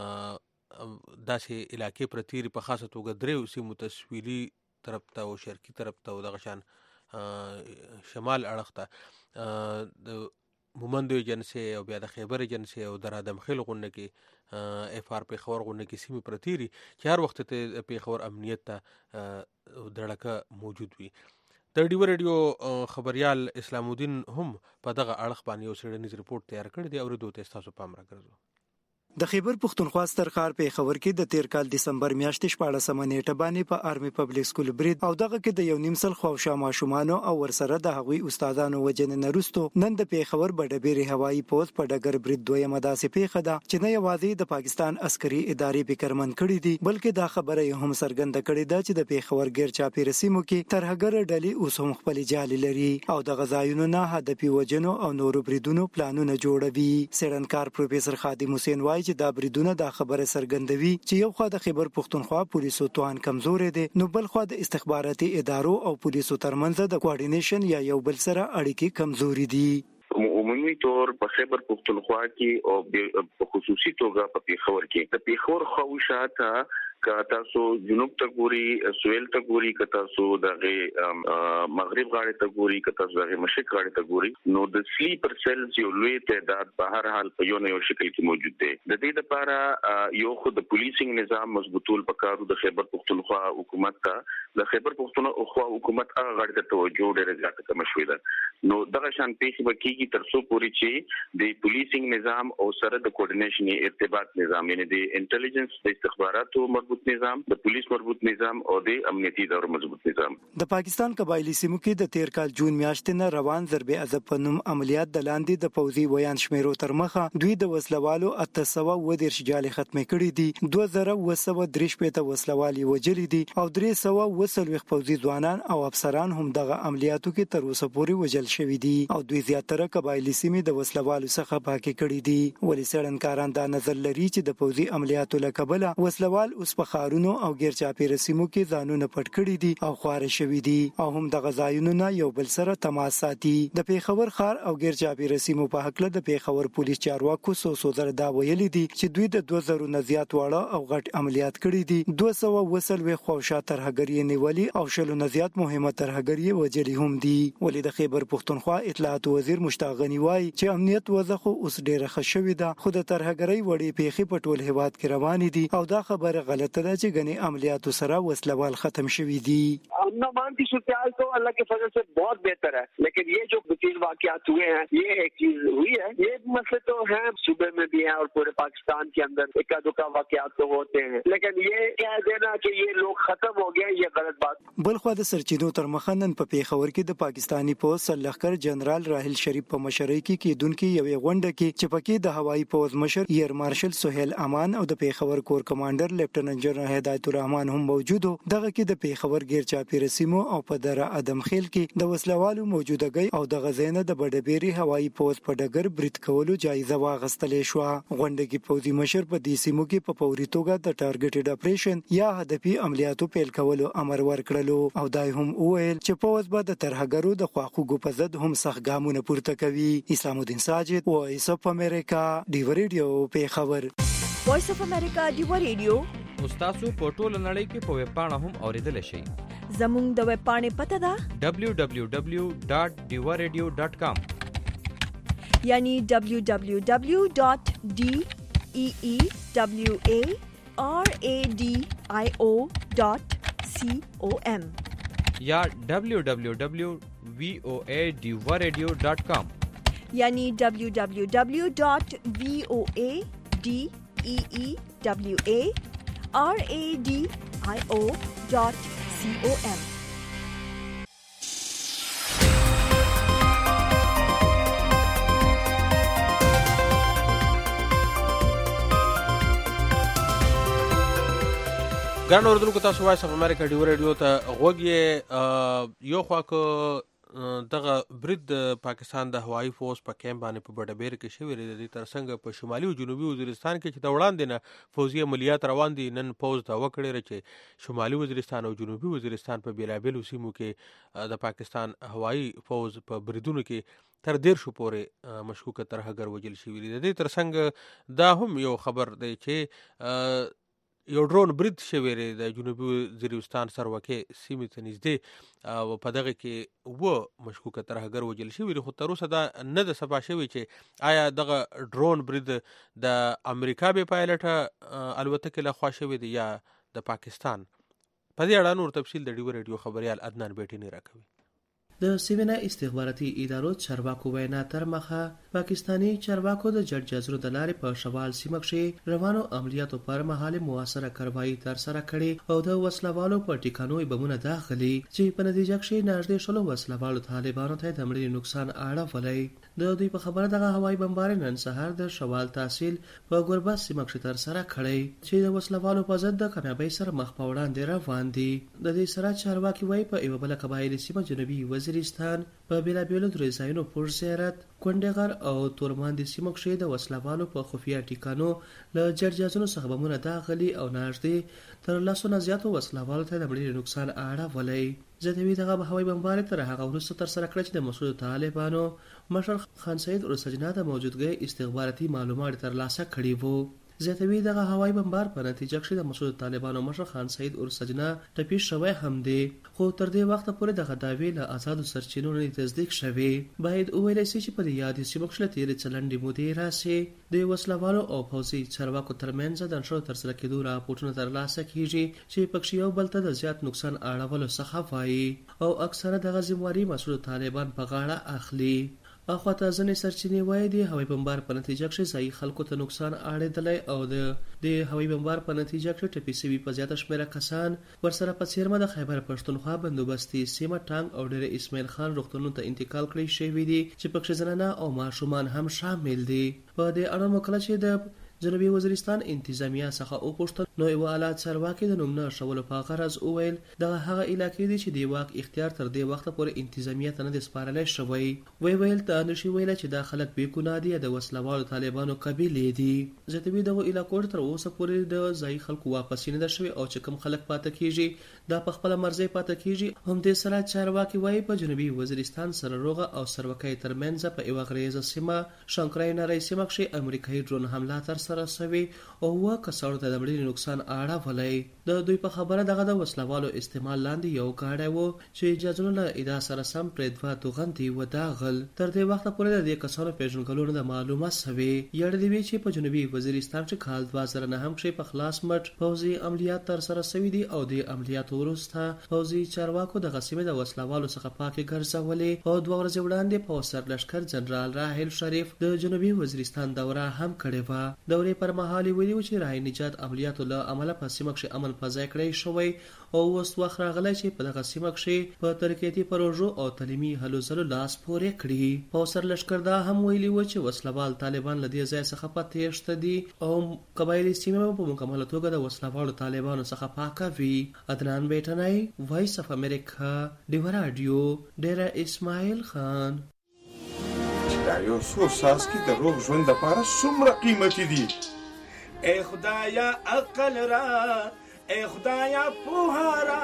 داسې علاقې پرتیري په خاصه توګه دریو سیمو ته سویلي طرف ته او شرقي طرف ته او دغه شان شمال اړخ ته د مومندو ایجنسۍ او بیا د خیبر ایجنسۍ او د رادمخیل غونډه کې اف آر پیښور غونډه کې سیمې پرتیري چې هر وخت ته پیښور امنیت ته دړکه موجود وي. د ډیو رادیو خبريال اسلام الدین هم په دغه اړخ باندې یو څېړنیز رپورټ تیار کړی دی او دوی ته تاسو پام راګرځو. د خیبر پښتونخوا ستر ښار پیښور کې د تیر کال دسمبر میاشتې شپاړسمه نیټه باندې په آرمي پبلک سکول برید او دغه کې د یو نیم سل خواوشا ماشومانو او ورسره د هغوی استادانو وجنې نه وروسته نن د پیښور بډبېرې هوایي پوسټ په ډګر برید دویمه داسې پیښه ده چې نه یوازې د پاکستان عسکري ادارې فکرمن کړي دي بلکې دا خبره هم څرګنده کړې ده چې د پیښور غیر چاپیره سیمو کې ترهګر ډلې اوس هم خپل جالي لري او د غزایونو نه هدفي وجنو او نورو بریدونو پلانونه جوړوي. څېړنکار پروفیسور خادم حسین وایي چې دا بریدونه دا خبره څرګندوي چې یو خوا د خیبر پښتونخوا پولیسو توان کمزوري دي نو بل خوا د استخباراتي ادارو او پولیسو ترمنځ د کوارډینیشن یا یو بل سره اړیکې کمزوري دي. عمومي طور په خیبر پښتونخوا کې او په خصوصي توګه په پیښور کې د پیښور خواوشاته که تاسو جنوب ته ګوري سویل ته ګوري که تاسو دغه مغرب غاړې ته ګوري که تاسو دغه مشرق غاړې ته ګوري نو د سلیپر سیلز یو لوی تعداد په هر حال په یو نه یو شکل کې موجود دی. د دې لپاره یو خو د پولیسینګ نظام مضبوطول پکارو د خیبر پښتونخوا حکومت ته د خیبر پښتونخوا حکومت هغه غاړې ته توجه ډېره زیاته کم شوې ده نو دغه شان پیښې به کېږي تر څو پورې چې د پولیسینګ نظام او سره د کوارډینیشن ارتباط نظام یعنی د انټيليجنس د استخباراتو مربوط نظام د پولیس مربوط نظام او د امنیتي ادارو مضبوط نظام. د پاکستان قبایلی سیمو کې د تیر کال جون میاشتې نه روان ضرب عذاب په نوم عملیات د لاندې د پوځي ویان شمیرو تر مخه دوی د وسلوالو اته سوه اووه دېرش جالې ختمې کړي دي دوه زره اووه سوه درې شپېته وسلوالي وژلي دي او درې سوه اووه څلوېښت پوځي ځوانان او افسران هم دغه عملیاتو کې تر اوسه پورې وژل شوي دي او دوی زیاتره قبایلی سیمې د وسلوالو څخه پاکې کړي دي. ولې څېړنکاران دا نظر لري چې د پوځي عملیاتو له کبله وسلوال اوس په ښارونو او غیر چاپیره سیمو کې ځانونه پټ کړي دي او خواره شوي دي او هم دغه ځایونو نه یو بل سره تماس ساتي. د پیښور ښار او غیر چاپیره سیمو په هکله د پیښور پولیس چارواکو څو څو ځله دا ویلي دي چې دوی د دوه زرو نه زیات واړه او غټ عملیات کړي دي. دوه سوه اووه څلوېښت خواوشا ترهګر یې نیولي او شلو نه زیات مهمه ترهګر یې وژلي هم دي. ولې د خیبر پښتونخوا اطلاعات وزیر مشتاق غني وایي چې امنیت وضع خو اوس ډېره ښه شوې ده خو د ترهګرۍ وړې پیښې په ټول هېواد کې روانې دي او دا خبره غلطه ده چې ګنې عملیاتو سره وسلوال ختم شوي دي. امن की सूरत तो अल्लाह के फजल से बहुत बेहतर है लेकिन ये जो तीन वाकयात हुए हैं ये एक चीज हुई है ये मसले तो हैं सूबे में भी हैं और पूरे पाकिस्तान के अंदर इक्का दुक्का वाकयात तो होते हैं लेकिन ये कह देना कि ये लोग खत्म हो गए ये गलत बात. بلخوا د سرچینو تر مخه نن په پیښور کې د پاکستانی پوځ سرلښکر جنرال راحیل شریف په مشرۍ کې کېدونکې یوې غونډه کې چې پکې د هوایي پوځ مشر ایر مارشل سهیل امان او د پیښور کور کمانډر لیفټننټ جنرال هدایت الرحمن هم موجود وو. دغه کې د پیښور غیر چاپیره سیمو او په دره ادم خیل کې د وسلوالو موجودګۍ او د غزینه د بډبېرې هوایي پوځ په ډګر برید کولو جایزه واخیستلې شوه. غونډه کې پوځي مشر په دې سیمو کې په فوري توګه د ټارګټډ اپریشن یا هدفي عملیاتو پیل کولو امر ورکړلو او دای هم وویل چې پوځ به د ترهګرو د خواخوږو په ضد هم سخت ګامونه پورته کوي. اسلام الدین ساجد وایس اف امریکا ډیو رادیو پیښور. وایس اف امریکا ډیو رادیو تاسو په ټوله نړۍ کې په ویب پاڼه هم اوریدلی شئ. زموږ د ویب پاڼې پته ده دبلیو دبلیو دبلیو ډاټ ډیوا رادیو ډاټ کام یعنی دبلیو دبلیو دبلیو ډاټ ډي ای ای دبلیو ای آر ای ډي آی او ډاټ سی او ایم یا دبلیو دبلیو دبلیو وی او ای ډیوا رادیو ډاټ کام یعنی دبلیو دبلیو دبلیو ډاټ وی او ای ډي ای ای دبلیو ای آر ای ډي آی او ډاټ سی او ایم. ګران اوردونکو تاسو وایس اف امریکا ډیو رادیو ته غوږ یې یو خوا که دغه برید د پاکستان د هوایي فورس په کیمپ باندې په بډبیر کې شوی دی، د دې ترڅنګ په شمالي او جنوبي وزیرستان کې چې د وړاندې نه فوزي عملیات روان دي، نن پوز دا وکړی چې شمالي وزیرستان او جنوبي وزیرستان په بیلابیلو سیمو کې د پاکستان هوایي فوز په بریدونو کې تر دیر شو پورې مشکوکه ترهګر وجل شوي دي. د دې ترڅنګ دا هم یو خبر دی چې یو ډرون برید شوی دی د جنوبي وزیرستان سروکې سیمې ته نږدې او په دغه کې اووه مشکوکه ترهګر وجل شوي دي، خو تر اوسه دا نه ده ثبات شوی چې آیا دغه ډرون برید د امریکا بې پایلټه الوتکې لخوا شوی دی یا د پاکستان. په دې اړه نور تفصیل د ډیو رادیو خبریال عدنان بیټینی راکوي. د سیمه استخباراتي ادارو چارواکو وینا تر مخه پاکستانی چارواکو د جټ جزرو د لارې په شمال سیمه کې روانو عملیاتو پر مهال موثره کاروایی تر سره کړي او د وسلوالو په ټیکانو بمونه داخلي چې په نتیجه کې نږدې شلو وسلوالو طالبانو ته د مړي نقصان اړولای. د دوی په خبره دغه هوایي بمباري نن سهار د شوال تحصیل په ګوربت سیمه کې تر سره کړي چې د وسلوالو په ضد د کامیابی سره مخ په وړاندې روان دي. د دې سره چارواکي وایي په یو بل قبایلی سیمه جنوبي وزیرستان په بیلابیلو درې ځایونو پر زیارت کونډغر او تورماندې سیمو کې د وسلوالو په خفیه ټیکانو له جرجازونو څخه بمونه داخلي او نږدې تر لسو نه زیاتو وسلوالو ته د مړي نقصان اړولی. زیاتوي دغه هوایي بمباري تر هغه وروسته تر سره کړه چې د مسعود طالبانو مشر خان سید اورسجنا د موجودګۍ استخباراتي معلومات ترلاسه کړي وو. زیاتوي دغه هوایي بمبار په نتیجه کې د مسعود طالبانو مشر خان سید اورسجنا ټپي شوی هم دی، خو تر دې وخته پورې دغه دعوی له آزادو سرچینو نه تصدیق شوی. باید وویل شي چې په دې یادې سیمه کې تیرې څلندې مودې راسي د وسلوالو او پوځي چارواکو ترمنځ د نشو تر سره کېدو راپورټونه ترلاسه کیږي چې پکې یو بل ته د زیات نقصان اړولو څخه وایي او اکثره دغه ذمہواری مسعود طالبان په غاړه اخلي. اخواته ځنې سرچینې وایي د هوایي بمبار په نتیجه کې ځایي خلکو ته نقصان اړېدلی او د د هوایي بمبار په نتیجه کې ټپي شوي په زیاته شمېره کسان ورسره په څیرمه د خیبر پښتونخوا بندوبستي سیمه ټانګ او ډېر اسماعیل خان روغتونونو ته انتقال کړی شوي دي چې پکې زنانه او ماشومان هم شامل دي. په دې اړه مو کله چې د جنوبي وزیرستان انتظامیه څخه وپوښتل نو یو اعلی چارواکي د نوم نه شولو په غرض وویل دغه هغه علاقې دي چې د واک اختیار تر دې وخته پورې انتظامیه ته نه دی سپارلی شوی. وی ویل ته نشي ویلی چې دا خلک بې ګناه دي د وسلوالو طالبانو قبیلې دي. زیاتوي دغو علاقو تر اوسه پورې د ځایي خلکو واپسي نه ده شوې او چې کوم خلک پاته کیږي دا په خپله مرضۍ پاته کیږي. همدې سره چارواکي وایي په جنوبي وزیرستان سره روغه او سروکۍ ترمنځ په یوه غریزه سیمه شانکرای نری سیمه کې امریکایي ډرون حمله تر سره سوي او اووه کسانو ته د مړي نقصان اړولی. د دوی په خبره دغه د وسلوالو استعمال لاندې یو ګاډی و چې اجازهونه له ادعا سره سم پرې دوه توغندې وداغل. تر دې وخته پورې د دې کسانو پیژندګلوونه د معلومه سوي. یاد دی چې په جنوبي وزیرستان کې کال دوه زره نهم کې په خلاص مټ پوځي عملیات تر سره سوي دي او د عملیاتو وروسته پوځي چارواکو د سیمې د وسلوالو څخه پاکې ګرځولې او دوه ورځې وړاندې په سرلښکر جنرال راحیل شریف د جنوبي وزیرستان دوره هم کړې وه. دورې پر مهال ویلي و چې رای نجات عملیاتو له امله په سیمه کې امن په ځای کړی شوی او اوس وخت راغلی چې په دغه سیمه کې په ترقیاتي پروژو او تعلیمي هلو ځلو لاس پورې کړي. په سرلښکر دا هم ویلي و چې وسلوال طالبان له دې ځای څخه په تېښته دي او قبایلي سیمه په مکمله توګه د وسلوالو طالبانو څخه پاکه وي. عدنان بیټنی، وایس اف امریکا، ډیو رادیو، ډیره اسماعیل خان. دا یو څو څاڅکي د روغ ژوند لپاره څومره قیمتي دي. ای خدایا عقل را، ای خدایا پوها را.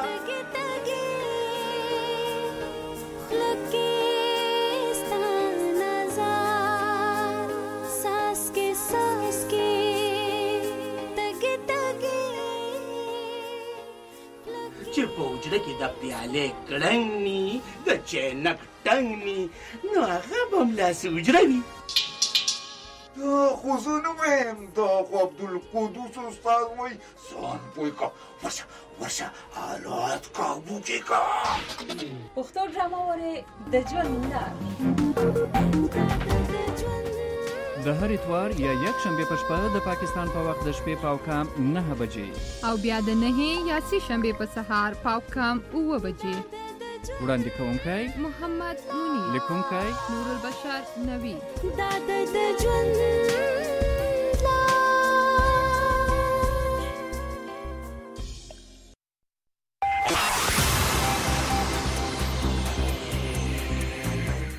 چې په حجره کې د پیالې کړنګ ني د چینک ټنګ ني نو هغه به هملاسې حجره وي. دا خو زه نه وایم، دا خو عبدالقدوس استاد وایي ځان پوه که ورشه ورشه حالات قابو کې که. پښتو ډرامه وارې د ژوند د هر اتوار یا یک شنبه په شپه د پاکستان په وخت د شپې پاو کم نه بجې او بیا د نهه یا سه شنبه په سهار پاو کم اوه بجې. وړاندې کوونکی محمد منیر، لیکونکی نور البشر نوی. دا د ژوند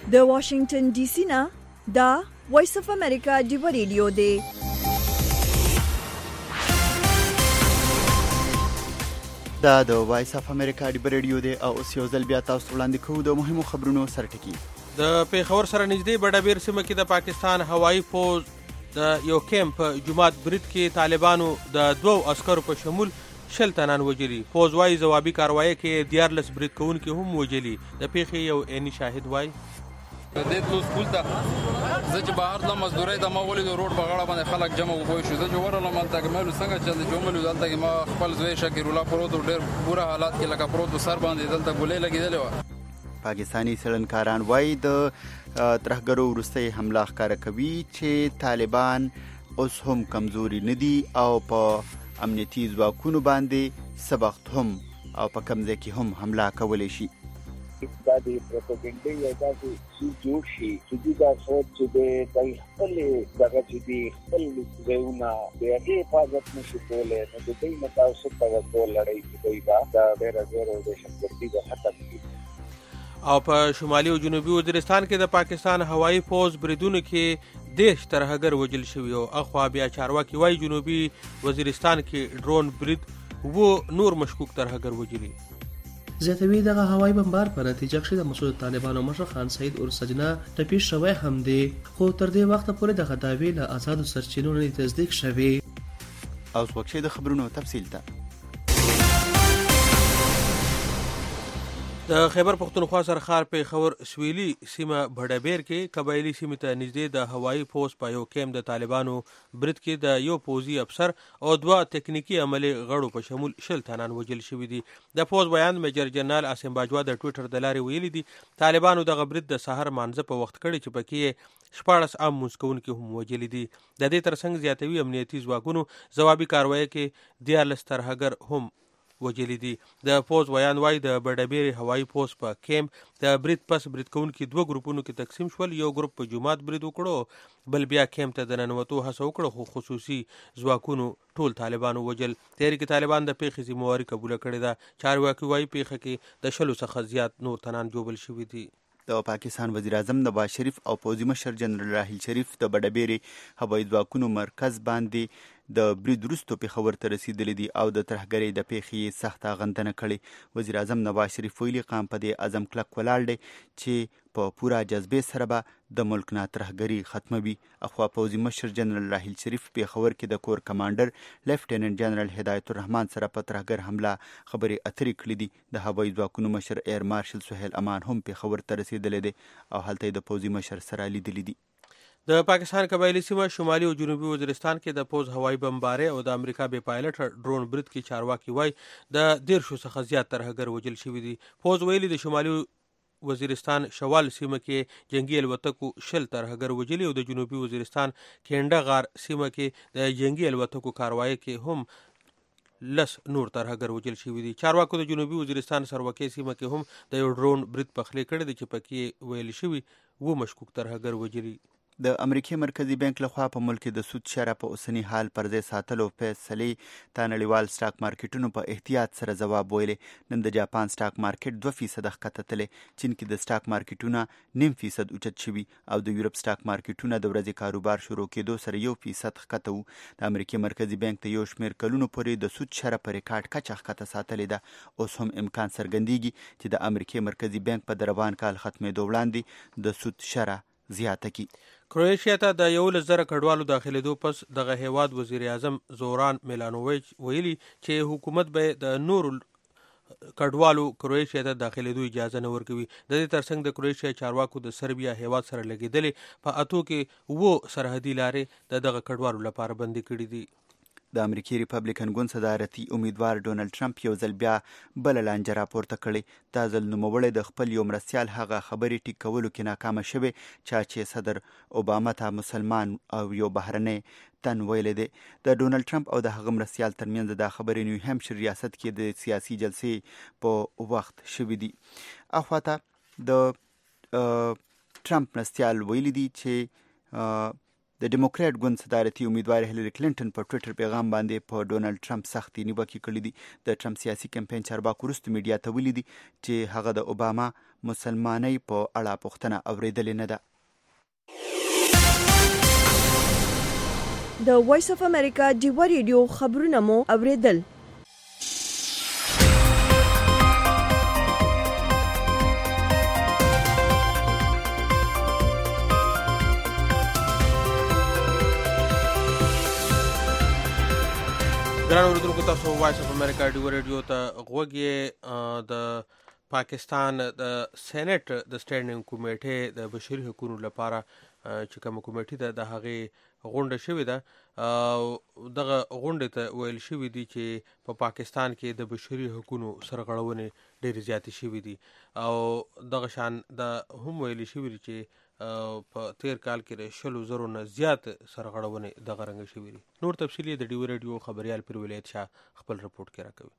د واشنگټن ډي سي نه دا وایس اف امریکا ډیو ریډیو دی. دا د وایس اف امریکا ډیو ریډیو دی او اوس یو ځل بیا تاسو وړاندې کوو د مهمو خبرونو سرټکی. د پیښور سره نږدې بډابیر سیمه کې د پاکستان هوایي فوج د یو کیمپ جمعات برید کې طالبانو د دوو عسکرو په شمول شل تنان وجلي. فوج وايي ځوابي کاروایی کې دیارلس برید کوونکي هم وجلي. د پیښې یو عیني شاهد وایي دې تلو سکول ته زه چې بهر له مزدورۍ د ما ولې د روډ په غاړه باندې خلک جمع وبوی شو. زه چې ورغلم هلته کې مې څنګه چې د جوملو دلته کې ما خپل زوی شکر الله پروت ډېر بوره حالات کې لکه پروت سر باندې دلته ګولۍ لګېدلې وه. پاکستانی څېړنکاران وایي د ترهګرو وروستی حمله ښکاره کوي چې طالبان اوس هم کمزوري نه دي او په امنیتي ځواکونو باندې سبخت هم او په کم ځای کې هم حمله کولی شي. دا د پروپاګاندا یو داسې څه جوړ شي چې دا سوچ چې د خپل دغه چې د خپل ځایونه د هغې حفاظت نشي کولی نو د دوی نه تاسو په ډول لړۍ کې دوی به دا ډېره ډېره د دهشتګردي به ختم کړي. او په شمالي او جنوبي وزیرستان کې د پاکستان هوایي فوج بریدونو کې دیش ترهګر وجل شوي او اخوا بیا چارواکي وایي جنوبي وزیرستان کې ډرون برید و نور مشکوک ترهګر وجلي. زیاتوي دغه هوایي بمبار په نتیجه کې د مسعود طالبانو مشر خان سعید اورسجنا ټپي شوی هم دی خو تر دې وخته پورې دغه دعوې له آزادو سرچینو نه تصدیق شوې. او وکشي د خبرونو تفصیل ته د خیبر پختونخوا سرخار پیښور سویلي سیمه بډابیر کې قبایلی سیمه ته نږدې د هوایي فوج په یو کیمپ د طالبانو برید کې د یو پوځي افسر او دوه تکنیکی عملي غړو په شمول شل تنان وجل شوي دي. د فوج بیان میجر جنرال عاصم باجوا د ټویټر د لارې ویلي دي طالبانو دغه برید د سحر مانځه په وخت کړی چې پکې شپاړس عام مسکونکي هم وجلي دي. د دې ترڅنګ زیاتوي امنیتي ځواکونو ځوابي کاروایی کې دیارلس ترهګر هم وجلی دي. د فوج بیان وایي د بډابیر هوایي فوج په کیمپ د برید پس برید کوونکي دوه ګروپونو کې تقسیم شول. یو ګروپ په جمعات برید وکړو بل بیا کیمپ ته د ننوتو هڅه وکړه خو خصوصي ځواکونو ټول طالبانو وجل. تحریک طالبان د پیښې ذمهواري قبوله کړې ده. چارواکي وایي پیښه کې د شلو څخه زیات نور تنان جوبل شوي دي. د پاکستان وزیر اعظم نواز شریف او پوځي مشر جنرال راحیل شریف د بډابیرې هوایي ځواکونو مرکز باندې د برید وروسته پېښور ته رسیدلی دي او د ترهګرۍ د پیښې سخته غندنه کړې. وزیر اعظم نواز شریف ویلي قام په دې عزم کلک ولاړ دی چې په پوره جذبې سره به د ملک نه ترهګري ختموي. اخوا پوځي مشر جنرال راحیل شریف پېښور کې د کور کمانډر لیفټیننټ جنرال هدایت الرحمن سره په ترهګر حمله خبرې اترې کړې دي. د هوایي ځواکونو مشر ایر مارشل سهیل امان هم پېښور ته رسیدلی دی او هلته یې د پوځي مشر سره لیدلی دي. د پاکستان قبایلی سیمه شمالي او جنوبي وزیرستان کې د پوز هوایي بمبارۍ او د امریکا بې پایلټ ډرون برید کې چارواکي وایي د دیرشو څخه زیات ترهګر وجل شوي دي. پوز ویلي د شمالي وزیرستان شوال سیمه کې جنگي الوتکو شل ترهګر وجلي او د جنوبي وزیرستان کینډه غار سیمه کې د جنگي الوتکو کاروایی کې هم لس نور ترهګر وجل شوي دي. چارواکو د جنوبي وزیرستان سروکې سیمه کې هم د یو ډرون برید پخلی کړی دی چې پکې ویل شوي و مشکوک ترهګر وجلي. د امریکای مرکزی بانک لخوا په ملک کې د سود شرح په اوسنی حال پر ځای ساتلو فیصلې ته نړیوال سټاک مارکیټونو په احتیاط سره ځواب ویلې. نن د جاپان سټاک مارکیټ دوه فیصد ښکته تللی. چین کې د سټاک مارکیټونه نیم فیصد اوچت شوي او د یورپ سټاک مارکیټونه د ورځې کاروبار شروع کېدو سره یو فیصد ښکته وو. د امریکای مرکزی بانک ته یو شمېر کلونو پورې د سود شرح په ریکارډ کچه ښکته ساتلې ده. اوس هم امکان څرګندېږي چې د امریکای مرکزی بانک په د روان کال ختمېدو وړاندې د سود شرح زیاته کی. کرویشیا ته د یولس زره کډوالو داخلېدو پس دغه هیواد وزیر اعظم زوران میلانوویچ ویلي چې حکومت به د نورو کډوالو کرویشیا ته داخلېدو اجازه نه ورکوي. د دې ترڅنګ د کرویشیا چارواکو د سربیا هیواد سره لګېدلې په اتو کې اووه سرحدي لارې د دغه کډوالو لپاره بندي کړي دي. د امریکای ریپبلیکن ګوند صدارتي امیدوار ډونالد ټرمپ یو ځل بیا بله لانجه راپورته کړې. دا ځل نوموړی د خپل یو مرستیال هغه خبرې ټیک کولو کې ناکامه شوې چا چې صدر اوباما ته مسلمان او یو بهرنی تن ویلی دی. د ډونالد ټرمپ او د هغه مرستیال ترمنځ دا خبرې نیو هیمپشیر ریاست کې د سیاسي جلسې په وخت شوي دي. اخواته د ټرمپ مرستیال ویلی دي چې د ډیموکرات ګوند صدارتي امیدوار هیلری کلینټن په ټوئیټر پیغام باندې په ډونالد ټرمپ سختي نیوکې کړې دي. د ټرمپ سیاسي کمپاین چارواکو وروسته میډیا ته ویلي دي چې هغه د اوباما مسلمانۍ په اړه پوښتنه اورېدلې نه ده. د وایس اف امریکا ډیوا ریډیو خبرونه مو اوریدل. ګران اوریدونکو تاسو وایس اف امریکا ډیوا ریډیو ته غوږ یې. د پاکستان د سېنات د سټینډینګ کمیټې د بشري حقوقو لپاره چې کوم کمیټې ده د هغې غونډه شوې ده. دغه غونډې ته ویل شوي دي چې په پا پاکستان کې د بشري حقوقو سرغړونې ډېرې زیاتې شوي دي او دغه شان د هم ویل شوي دي چې په تیر کال کې د شلو زرو نه زیات سرغړونې دغه رنګه شوي دي. نور تفصیل د ډیو ریډیو خبريال پر ولایت شاه خپل رپورټ کې راکوي.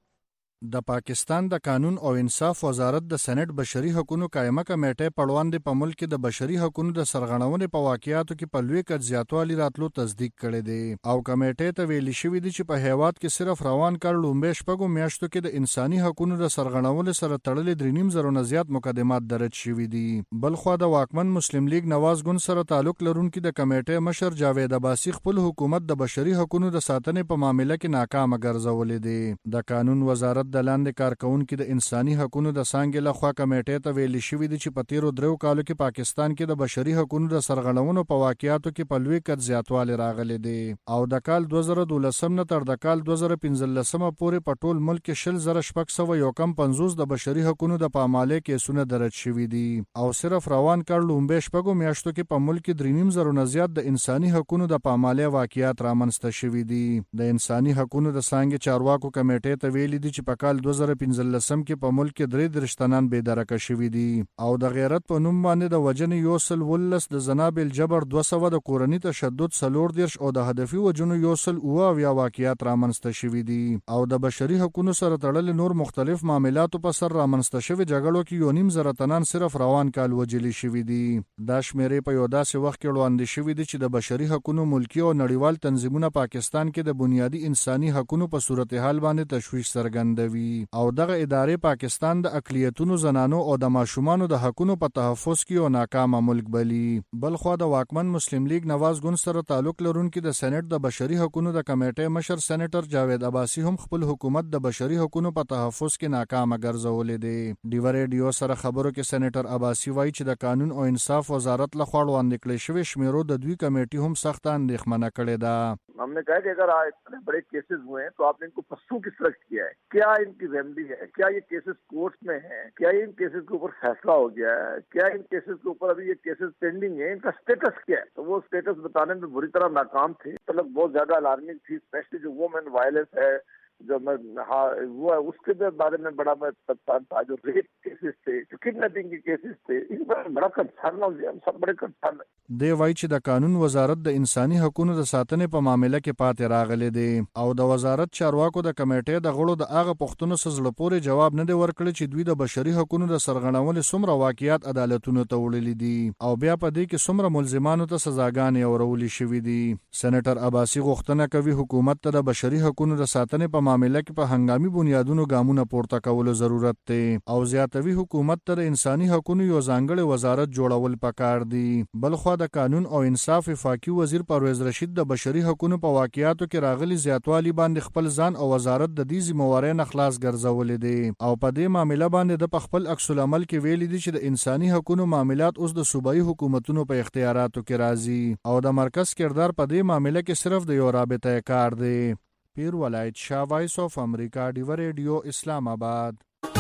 د پاکستان د قانون او انصاف وزارت د سېنات بشري حقوقو قائمه کمیټې په وړاندې په ملک کې د بشري حقوقو د سرغړونې په واقعاتو کې په لوی کچ زیاتوالی راتلو تصدیق کړی دی او کمیټې ته ویلي شوی دی چې په هیواد کې صرف روان کال لومبه شپږو میاشتو کې د انساني حقوقو د سرغړونې سره تړلې درې نیم زرو نه زیات مقدمات درج شوي دي. بلخوا د واکمن مسلم لیگ نواز ګوند سره تعلق لرونکي د کمیټې مشر جاوید عباسی خپل حکومت د بشري حقوقو د ساتنې په معاملې کې ناکام ګرځولې دي. د قانون وزارت د لاندې کارکونکو د انساني حقوقو د څانګې لخوا کمیټې ته ویل شوی دی چې په تیرو درو کالو کې پاکستان کې د بشري حقوقو د سرغړونو په واقعاتو کې په لوی کچ زیاتوالی راغلی دی او د کال دوه زره دولسم نه تر د کال دوه زره پنځلسم پورې په ټول ملک کې شل زره شپږ سوه یو کم پنځوس د بشري حقوقو د پامالۍ کیسونه درج شوي دي او صرف روان کال لومبه شپږو میاشتو کې په ملک کې درې نیم زرو نه زیات د انساني حقوقو د پامالۍ واقعات رامنځته شوي دي. د انساني حقوقو د څانګې چارواکو کمیټې ته ویلي دي چې په کال دوه زره پنځلسم کې په ملک کې درې دېرش تنان بې درکه شوي دي او د غیرت په نوم باندې د وژنې یو سل ولس، د زنا بالجبر دوه سوه، د کورني تشدد څلور دېرش او د هدفي وژنو یو سل اووه اویا واقعات رامنځته شوي دي او د بشري حقوقو سره تړلې نور مختلف معاملاتو په سر رامنځته شوي جګړو کې یو نیم زره تنان صرف روان کال وژلي شوي دي. دا شمیرې په یو داسې وخت کې وړاندې شوي دي چې د بشري حقوقو ملکي او نړیوال تنظیمونه پاکستان کې د بنیادي انساني حقوقو په صورتحال باندې تشویش څرګندوي او دغه ادارې پاکستان د اقلیتونو، زنانو او د ماشومانو د حقوقو په تحفظ کې یو ناکامه ملک بلی. بلخوا د واکمن مسلم لیگ نواز ګوند سره تعلق لرونکي د سېنات د بشري حقوقو د کمیټې مشر سېنیټر جاوید عباسی هم خپل حکومت د بشري حقوقو په تحفظ کې ناکامه ګرځولې دی. ډیوا ریډیو سره خبرو کې سېنیټر عباسی وایي چې د قانون او انصاف وزارت لخوا وړاندې کړل شوی شمیرو د دوی کمیټې هم سخت اندېښمنه کړې ده. हमने कहा कि अगर इतने बड़े केसेस हुए हैं तो आपने इनको परसू किस तरह किया है, क्या इनकी रेमेडी है, क्या ये केसेस कोर्ट में हैं, क्या इन केसेस के ऊपर फैसला हो गया है, क्या इन केसेस के ऊपर अभी ये केसेस पेंडिंग है, इनका स्टेटस क्या है. तो वो स्टेटस बताने में बुरी तरह नाकाम थे. मतलब बहुत ज्यादा अलार्मिंग थी, स्पेशली जो वुमेन वायलेंस है जो मैं हाँ वो उसके बारे में बड़ा मैं परेशान था. जो रेप केसेस थे, जो किडनैपिंग के केसेस थे, इन पर बड़ा कंसर्न हो गया. हम सब बड़े कंसर्न है. دی وایي چې د قانون وزارت د انساني حقوقو د ساتنې په معاملې کې پاتې راغلی دی او د وزارت چارواکو د کمیټې د غړو د هغه پوښتنو څخه زړه پورې جواب نه دی ورکړی چې دوی د بشري حقوقو د سرغړونې څومره واقعیات عدالتونو ته وړلي دي او بیا په دې کې څومره ملزمانو ته سزاګانې اورولې شوې دي. سېنیټر عباسی غوښتنه کوي حکومت ته د بشري حقوقو د ساتنې په معاملې کې په هنګامي بنیادونو ګامونه پورته کولو ضرورت دی او زیاتوي حکومت ته د انساني حقوقو یو ځانګړی وزارت جوړول پکار دي. بلخوا د قانون او انصاف وفاقي وزیر پرویز رشید د بشري حقوقو په واقعاتو کې راغلي زیاتوالی باندې خپل ځان او وزارت د دې ذمہوارۍ نه خلاص ګرځولې دي او په دې معاملې باندې د خپل عکس العمل کې ویلي دي چې د انساني حقوقو معاملات اوس د صوبایي حکومتونو په اختیاراتو کې راځي او د مرکز کردار په دې معاملې کې صرف د یو رابطه کار دی. پیر ولایت شاه، وایس اف امریکا، ډیوا ریډیو، اسلام آباد.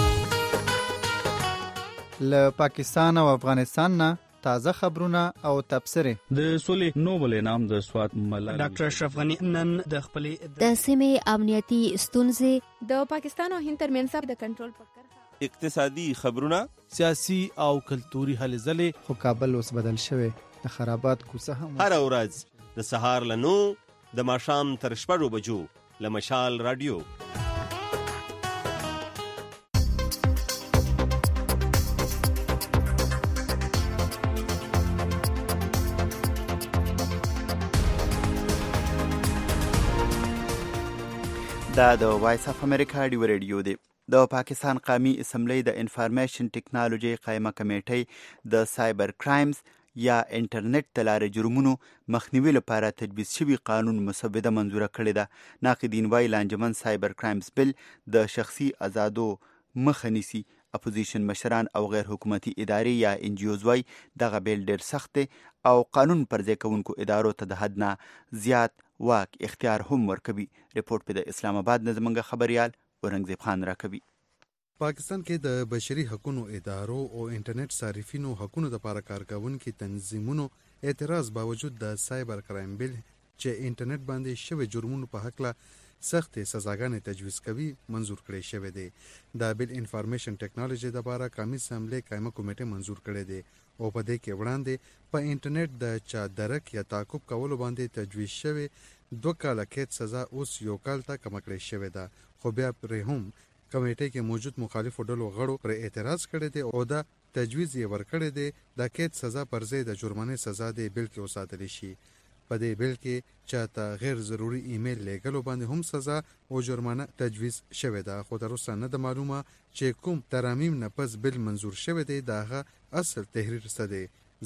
له پاکستان او افغانستان نه تازه خبرونه او تبصرې. د سولې نوبل انعام د سوات ملالۍ ډاکټر اشرف غنی نن د خپلې د سیمې امنیتي ستونزې د پاکستان او هند ترمنځ د کنټرول پکړه، اقتصادي خبرونه، سیاسي او کلتوري هلې ځلې. خو کابل اوس بدل شوی، د خرابات کوڅه هم هر ورځ د سهار له نو د ماښام تر شپږو بجو له مشال رادیو. دا د وایس اف امریکا ډیو ریډیو دی. د پاکستان قومي اسمبلی د انفارمیشن ټیکنالوژي قایمه کمیټې د سایبر کرایمز یا انټرنیټ د لارې جرمونو مخنیوي لپاره تجویز شوي قانون مسوده منظوره کړې ده. ناقدین وایي لانجمن سایبر کرایمز بل د شخصي ازادو مخه نیسي. اپوزیشن مشران او غیر حکومتي ادارې یا ان جی اوز وایي دغه بیل ډېر سخت دی او قانون پر ځای کوونکو ادارو ته د حد نه زیات واک اختیار هم ورکوي. رپورټ په د اسلام آباد نه زموږ خبریال اورنګزیب خان راکوي. پاکستان کې د بشري حقوقو ادارو او انټرنیټ صارفینو حقوقو لپاره کارکونکو تنظیمونو اعتراض باوجود د سایبر کرایم بیل چې انټرنیټ باندې شوی جرمونو په حق له سخت سزاګانې تجویز کوي منظور کړی شوی دی. د بیل انفارمیشن ټیکنالوژي د لپاره قومي اسمبلی قایمه کمیټه منظور کړی دی او په دې کې وړاندې په انټرنیټ د چا درک یا تعقیب کولو باندې تجویز شوی دوه کاله قید سزا اوس یو کال ته کم کړی شوی ده. خو بیا پرې هم کمیټې کې موجود مخالفو ډلو غړو پر اعتراض کړی دی او دا تجویز یې ورکړی دی د قید سزا پر ځای د جرمانې سزا دی بیل کې وساتلی شي. په دې بیل کې چاته غیر ضروري ایمیل لیږلو باندې هم سزا او جرمانه تجویز شوې ده. خو تر اوسه نه ده معلومه چې کوم ترامیم نه پس بیل منظور شوی دی د هغه اصل تحریر څه دی،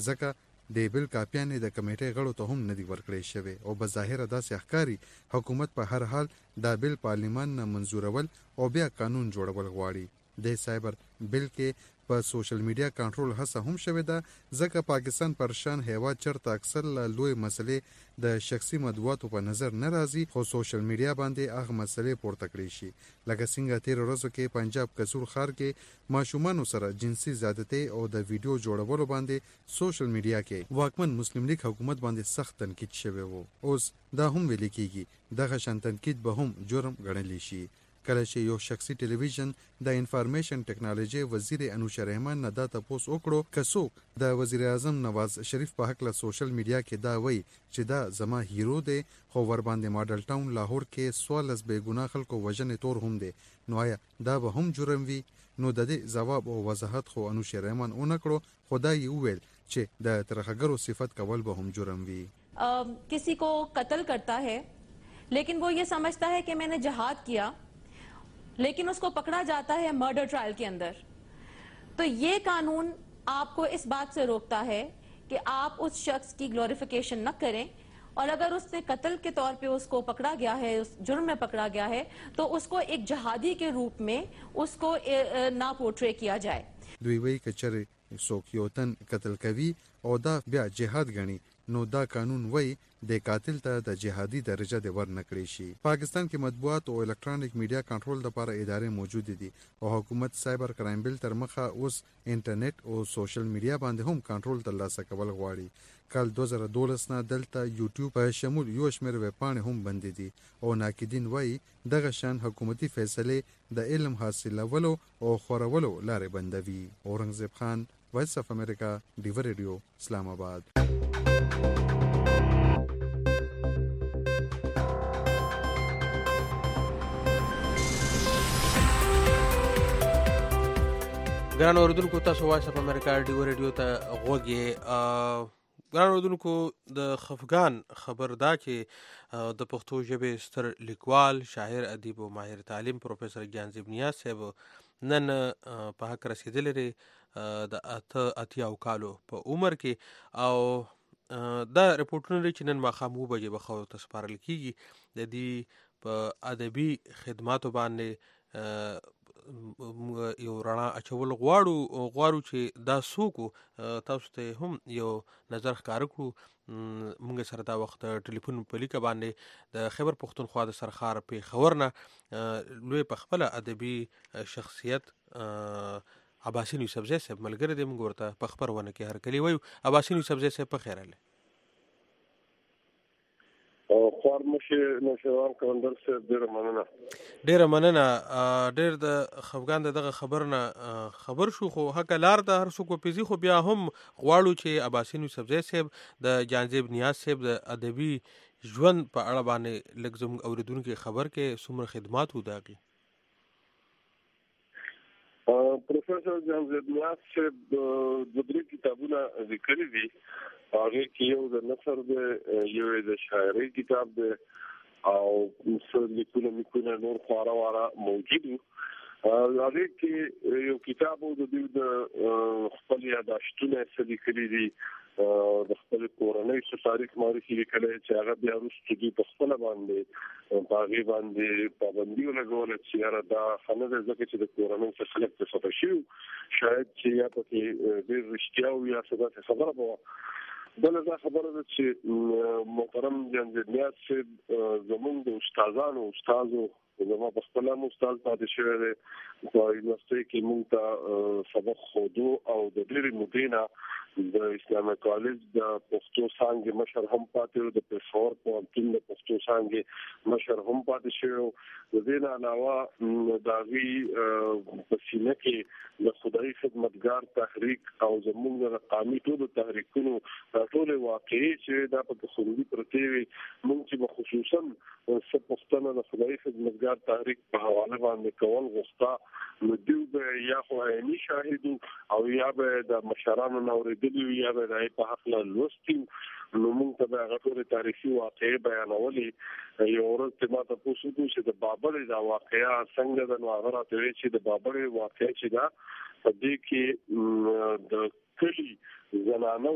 ځکه د بیل کاپیانې د کمیټې غړو ته هم نه دي ورکړی شوی او بظاهره داسې ښکاري حکومت په هر حال دا بیل پارلیمان نه منظورول او بیا قانون جوړول غواړي. د سایبر بیل کې په سوشل میډیا کنټرول هڅه هم شوې ده ځکه پاکستان پر شان هیواد چرته اکثر له لوی مسلې د شخصي مطبوعاتو په نظر نه راځي خو سوشل میډیا باندې هغه مسلې پورته کړی شي. لکه څنګه تیر ورځو کې پنجاب کسور ښار کې ماشومانو سره جنسي زیاتۍ او د ویډیو جوړولو باندې سوشل میډیا کې واکمن مسلم لیگ حکومت باندې سخت تنقید شوی وو. اوس دا هم ویل کېږي دغه شان تنقید به هم جرم ګڼلی شي. کله چې یو شخصي ټلویزیون د انفارمیشن ټیکنالوژي وزیر انوشه رحمان نه دا تپوس وکړو که څوک د وزیر اعظم نواز شریف په حق له سوشل میډیا کې دا وایي چې دا زما هیرو دی خو ور باندې ماډل ټاون لاهور کې سوالس بې ګناه خلکو وژنې تور هم دی نو آیا دا به هم جرم وي؟ نو د دې ځواب او وضاحت خو انوشه رحمان ونه کړو خو دا یې وویل چې د ترهګرو صفت کول به هم جرم وي. کسی کو قتل کرتا ہے لیکن وہ یہ سمجھتا ہے کہ میں نے جہاد کیا لیکن اس کو پکڑا جاتا ہے مرڈر ٹرائل کے اندر تو یہ قانون آپ کو اس بات سے روکتا ہے کہ آپ اس شخص کی گلوریفیکیشن نہ کریں اور اگر اس نے قتل کے طور پہ اس کو پکڑا گیا ہے اس جرم میں پکڑا گیا ہے تو اس کو ایک جہادی کے روپ میں اس کو نہ پورٹری کیا جائے. دوی وی کچره څوک یو تن قتل کوي او دا بیا جهاد غني نو دا قانون وای د قاتل ته د جهادي درجه د ور نکړي شي. پاکستان کې مطبوعات او الکترونیک میډیا کنټرول لپاره ادارې موجود دي او حکومت سایبر کرایم بیل تر مخه اوس انټرنیټ او سوشل میډیا باندې هم کنټرول ترلاسه کول غواړي. کال دوه زره دولس نه دلته یوټیوب په شمول یو شمېر ویبپاڼې هم بند دي او ناقدین وایي دغه شان حکومتي فیصلې د علم حاصلولو او خورولو لارې بندوي. اورنګزیب خان، وایس اف امریکا، ډیو ریډیو، اسلام آباد. ګران اوریدونکو تاسو وایس اف امریکا ډیو ریډیو ته غوږ یې. ګران اوریدونکو د خفګان خبر دا چې د پښتو ژبې ستر لیکوال، شاعر، ادیب او ماهر تعلیم پروفیسر جانزیب نیاز صاحب نن په حق رسیدلی دی د اته اتیاو کالو په عمر کې او دا رپورټونه لري چې نن ماښام اوه بجې به خاورو ته سپارل کېږي. د دې په ادبي خدماتو باندې یو رڼا اچول غواړو غواړو چې دا څوک تاسو ته هم یو نظر ښکاره کړو. موږ سره دا وخت ټلیفون په لیکه باندې د خیبر پښتونخوا د سرخار پېښور نه لوی په خپله ادبي شخصیت عباسین یوسفزی صاحب ملګری دی. موږ ورته په خپرونه کې هرکلي وایو. عباسین یوسفزی صاحب په خیر راغلی. خوارمشي نوشیروان کلندر صاحب ډېره مننه. ډېره مننه. ډېر د خفګان د دغه خبر نه خبر شو خو حق لار د هر څوک وپېزي خو بیا هم غواړو چې عباسین یوسفزی صاحب د جانزیب نیاز صاحب د ادبي ژوند په اړه باندې لږ زموږ اورېدونکي خبر کې څومره خدمات و د هغې. پروفیسر جانزیب نیاز صاحب دوه درې کتابونه لیکلي دي. هغې کې یو د نثر دی، یو د شاعرۍ کتاب دی او څه لیکونه لیکونه نور خورا واره موجود دي. هغه کې یو کتاب د دې د خپل یاداشتونه سړي کړی دي د خپل کورنۍ څخه تاریخ معرفي لیکل چې هغه بیا وروسته د خپل باندې باغی باندې پابندي ولګول چې را دا خنه د ځکه چې د کورنۍ څخه خلک څه څه شي شاید چې یا پکې ډېر رښتیا او یا څه خبره وه. بل دا خبره ده چې محترم جناب نیاز صاحب زموږ د استادانو استادو زما په خپل مو استاد پاتې شوی دی په یونیورسيټي کې موږ ته سبق خودو او د ډېرې مودې د اسلامي کالج د پښتو څانګې مشر هم پاتې د پېښور پوهنتون د پښتو څانګې مشر هم پاتې شوی. د دې نه علاوه د هغې په سینه کې د خدای خدمتګار تحریک او زموږ د قامي ټولو تحریکونو ټولې واقعي چې دا په خوندي پرتې وي موږ چې خصوصا څه پښتنه د خدای خدمتګار تحریک په حواله باندې کول غوښتا نو دوی به یا خو عیني شاهدو او یا به د مشرانو نوریدلی یا به د په حق له لوستي نو موږ ته هغه ټول تاریخي واقعي بیانولې. یو ورځ ته ماته پوښتنه کوي چې د بابل دا واقعیا څنګه د نو هغه راته چې د بابل واقعي چې دا په دې کې د کلی زنانو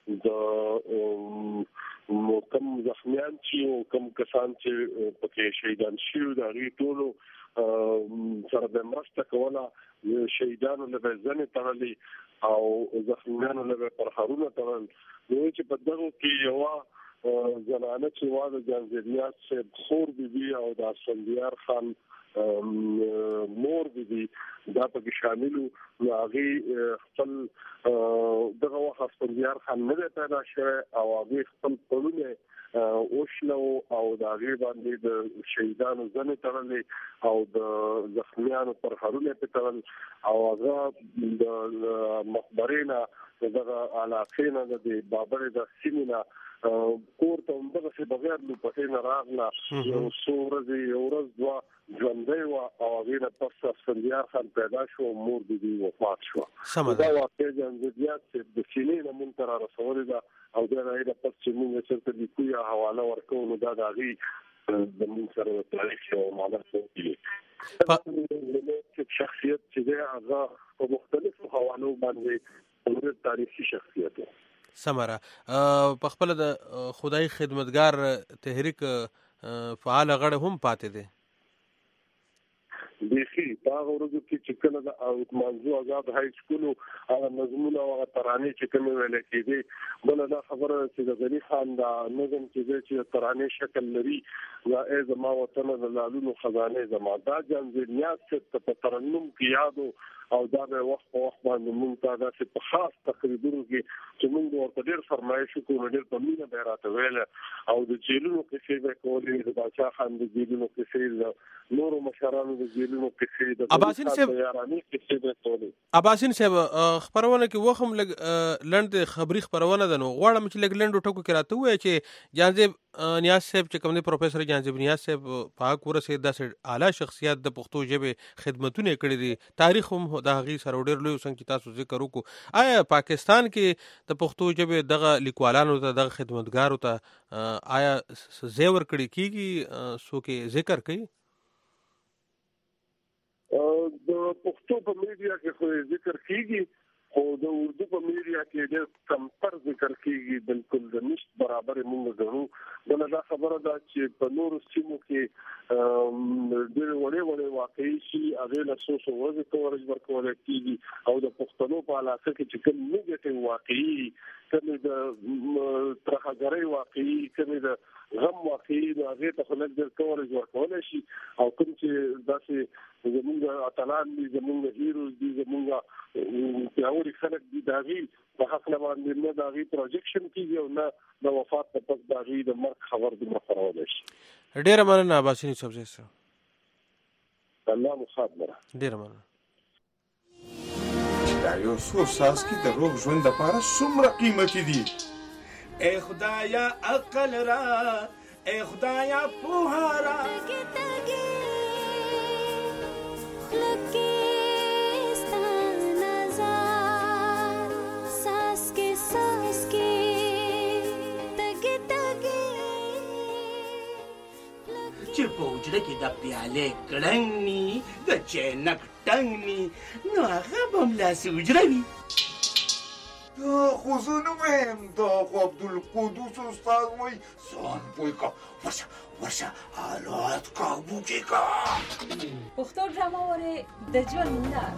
د کم زخمیان چې کم کسان چې پکې شهیدان شوي د هغې ټولو سره د مرسته کوله شهیدانو له به ځنې تړلي او زخمیانو له به پرهارونه تړل. نو چې په دغو کې یوه زنانه چې وا د جان نیاز صاحب خور بیبي او د اسفندیار خان مور بیبي دا پکې شاملو. نو هغې خپل دغه وخت اسفندیار خان نه دی پیدا شوی او هغې خپل پلونه وشلو او د هغې باندې د شهیدانو ځنې تړلې او د زخمیانو پرهارونه پې تړل او هغه د مقبرې نه دغه علاقې نه د بابر د سیمې نه کور ته همدغسې بغیر لو پټې نه راغله. یو څو ورځې یو ورځ دوه ژوندی وه او هغې نه پس اسفندیار خان پیدا شو مور بیبي وفات شوه. دا واقع جانزیدیات چې د سینې نه مونږ ته را رسولې ده او د هغې نه پس چې مونږ چېرته لیکو یا حواله ورکوو نو دا د هغې د مونږ سره د تاریخ یو معنی کوي. شخصیت چې دی هغه په مختلفو حوالو باندې تاریخي شخصیت دی. سمره په خپل د خدای خدمتګار تحریک فعال غړی هم پاتې دی. بیخي په هغه ورځو کې چې کله د منځو آزاد های سکولو هغه نظمونه او هغه ترانې چې کومې ویل کېدې بله دا خبره چې د غني خان دا نظم چې دی چې ترانې شکل لري یا ای زما وطنه د لالونو خزانې زما دا جان نیاز چې په ترنم کې یادو او دا به وخت په وخت باندې مونږ ته داسې په خاص تقریبونو کې چې مونږ ورته ډېر فرمایش وکړو نو ډېر په مینه به یې راته ویله او د جیلونو کیسې به یې کولې د باچا خان د جیلونو کیسې د نورو مشرانو د جیلونو کیسې د اباسین صاحب یارانې کیسې به یې کولې. اباسین صاحب خپرونه کې وخت هم لږ لنډ خبري خپرونه ده نو غواړم چې لږ لنډو ټکو کې راته ووایې چې جانزیب نیاز صاحب چې کوم دی پروفیسر جانزیب نیاز صاحب په حق ورسېد داسې اعلی شخصیت د پښتو ژبې خدمتونه یې کړي دي تاریخ هم د هغې سره ډېر لوی څنګه چې تاسو ذکر وکړو. آیا پاکستان کې د پښتو ژبې دغه لیکوالانو ته دغه خدمتګارو ته آیا ځای ورکړی کېږي څوک یې ذکر کوي؟ د پښتو په میډیا کې خو ذکر کېږي خو د اردو په میډیا کې ډېر کمتر ذکر کېږي بالکل د نشت برابر موږ ګڼو. بله دا خبره ده چې په نورو سیمو کې ډېرې وړې وړې واقعي شي هغې له څو څو ورځې کورج ورکولی کېږي او د پښتنو په علاقه کې چې کوم نیګټیو واقعي کومې د ترهګرۍ واقعي کومې د غم واقعي د هغې ته خو لږ ډېر کورج ورکولی شي او کوم چې داسې زمونږ اتلان دي زمونږ هیروز دي زمونږ پیاوړي خلک دي د هغې په حقله باندې نه د هغې پروجیکشن کېږي او نه د وفات په پس د هغې د مرګ خبر دومره خپرولی شي. ډېره مننه اباسین صاحب صاحب الله مو ښاد لره. ډېره مننه. دا یو څو څاڅکي د روغ ژوند لپاره څومره قیمتي دي. ای خدایا عقل را ای خدایا پوها را په حجره کې د پیالې کړنګ ني د چینک ټنګ ني نو هغه به همداسې حجره وي. دا خو زه نه وایم، دا خو عبدالقدوس استاد وایي ځان پوه کا ورشه ورشه حالات قابو کې کا. پښتو ډرامه وره د ژوند لار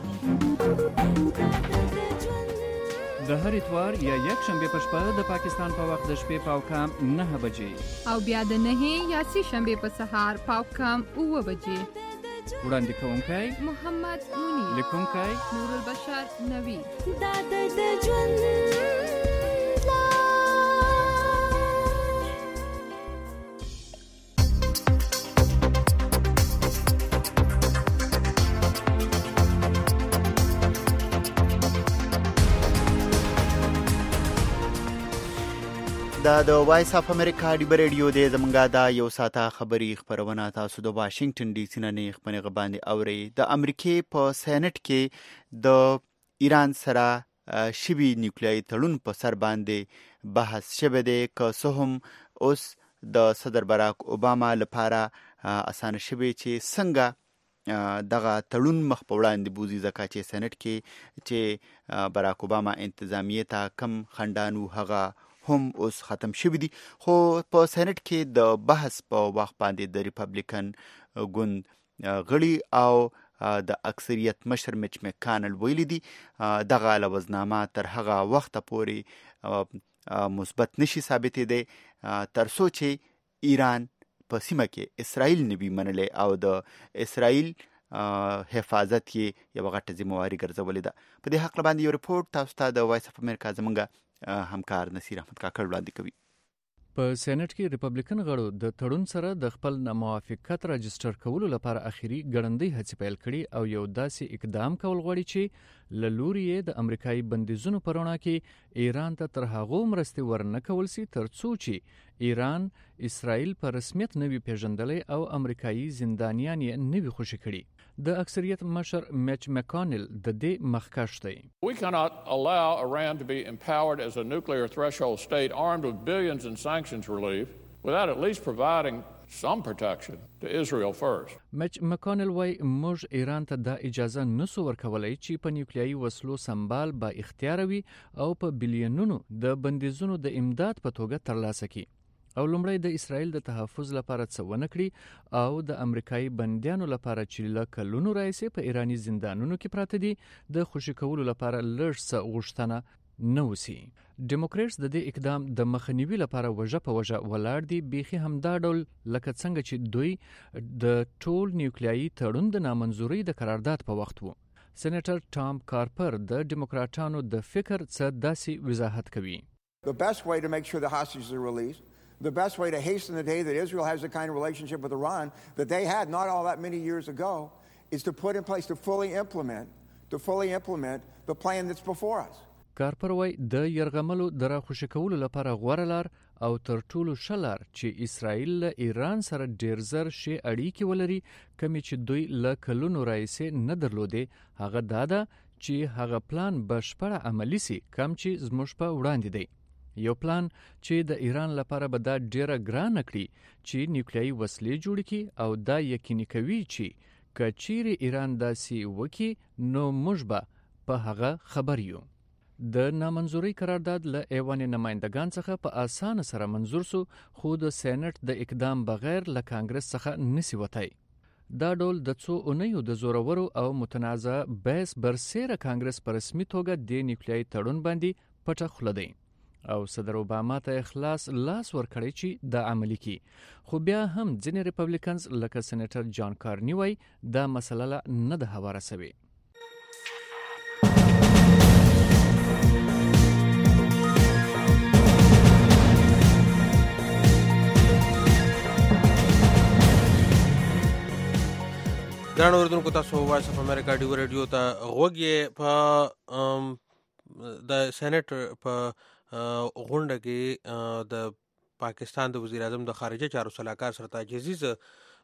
د هر اتوار یا یک شنبه په شپه د پاکستان په وخت د شپې پاو کام نه بجې او بیا د نه یا سی شنبه په سهار پاو کام اوه بجې. وړاندې کوونکی محمد مونی، لیکونکی نور البشر نوی. دا د ژوند دا د وایس اف امریکا ډیبر ریډیو دی. زمونږه دا یو ساته خبري خبرونه تاسو د واشنگټن ډي سي نه نه خپل غباندې اوري. د امریکای په سېنات کې د ایران سره شبي نیوکلیایي تړون په سر باندې بحث شوه دی که څه هم اوس د صدر باراک اوباما لپاره اسانه شوه چې څنګه دغه تړون مخ په وړاندې بوزي، ځکه چې سېنات کې چې باراک اوباما انتظامیه ته کم خندانو هغه هم اوس ختم شوی دي. خو په سېنات کې د بحث په وخت باندې د ریپبلیکن ګوند غړي او د اکثریت مشر میچ مکانل ویلي دي دغه لوزنامه تر هغه وخت پورې مثبت نشي ثابتېدی تر څو چې ایران په سیمه کې اسرائیل نبی منلی او د اسرائیل حفاظت کې یو غټه ذمہواري ګرځولې ده. په دې حق باندې یو رپورټ تاسو ته د وایس اف امریکا زمونږ همکار نصیر احمد کاکړ وړاندې کوي. په سېنات کې ریپبلیکن غړو د تړون سره د خپل ناموافقت راجستر کولو لپاره اخیری ګړندۍ هڅې پیل کړي او یو داسې اقدام کول غواړي چې له لوري یې د امریکایي بندیزونو په رڼا کې ایران ته تر هغو مرستې ورنه کول سي تر څو چې ایران اسرائیل په رسمیت نوي پیژندلی او امریکایي زندانیان یې نوي خوشي کړي. د اکثریت مشر میچ مکانل د دې مخکښ دی. We cannot allow Iran to be empowered as a nuclear threshold state armed with billions in sanctions relief without at least providing some protection to Israel first. میچ مکانل وای موږ ایران ته د اجازه نسو ورکولای چې په نیوکلیایي وسلو سمبال با اختیار وي او په بلیونونو د بندیزونو د امداد په توګه ترلاسه کړي او لومړی د اسرائیل د تحفظ لپاره څه ونه کړي او د امریکایي بندیانو لپاره چې له کلونو راهیسې په ایراني زندانونو کې پراته دي د خوشي کولو لپاره لږ څه غوښتنه نه وسی. ډیموکریټس د دې اقدام د مخنیوي لپاره وجه په وجه ولاړ دي، بیخي همدا ډول لکه څنګه چې دوی د ټول نیوکلیایي تړون د نامنظورۍ د قرارداد په وخت وو. سېنیټر ټام کارپر د ډیموکراټانو د فکر څه داسې وضاحت کوي. The best way to make sure the hostages are released, the best way to hasten the day that Israel has the kind of relationship with Iran that they had not all that many years ago is to put in place to fully implement to fully implement the plan that's before us. کارپر وای د يرغملو د راخوشي کولو لپاره غوړه لار او تر ټولو شلار چې اسرائیل له ایران سره ډیر زر شي اړیکې ولري کمی چې دوی له کلونو راځي نه درلودي هغه دادا چې هغه پلان بشپړ عملی سي کم چې زموږ په وړاندې دی. یو پلان چې د ایران لپاره به دا ډیره ګران کړي چې نیوکلیایي وسلې جوړ کړي او دا یقیني کوي چې کچيري ایران داسي وکي نو موږ به په هغه خبر یو. د نامنظوري قرارداد له ایوان نمائندگان څخه په اسانه سره منظور سو خو د سېنات د اقدام بغیر له کانګرس څخه نسی وتی. دا ډول د څو اونیو د زورورو او متنازع بحث برسره کانګرس په رسمي توګه د نیوکلیایي تړون باندې پټه خلدي او صدر اوباما ته اخلاص لاس ورکړی چې د عملی کی. خو بیا هم ځینې ریپبلیکنز لکه سېنیټر جان کارنی وای دا مسله نه ده هواره سوي. ګران اوریدونکو تاسو وایس اف امریکا ډیو ریډیو ته غوږی په د سېنات په غونډه کې د پاکستان د وزیر اعظم د خارجه چارو سلاکار سرتاج عزیز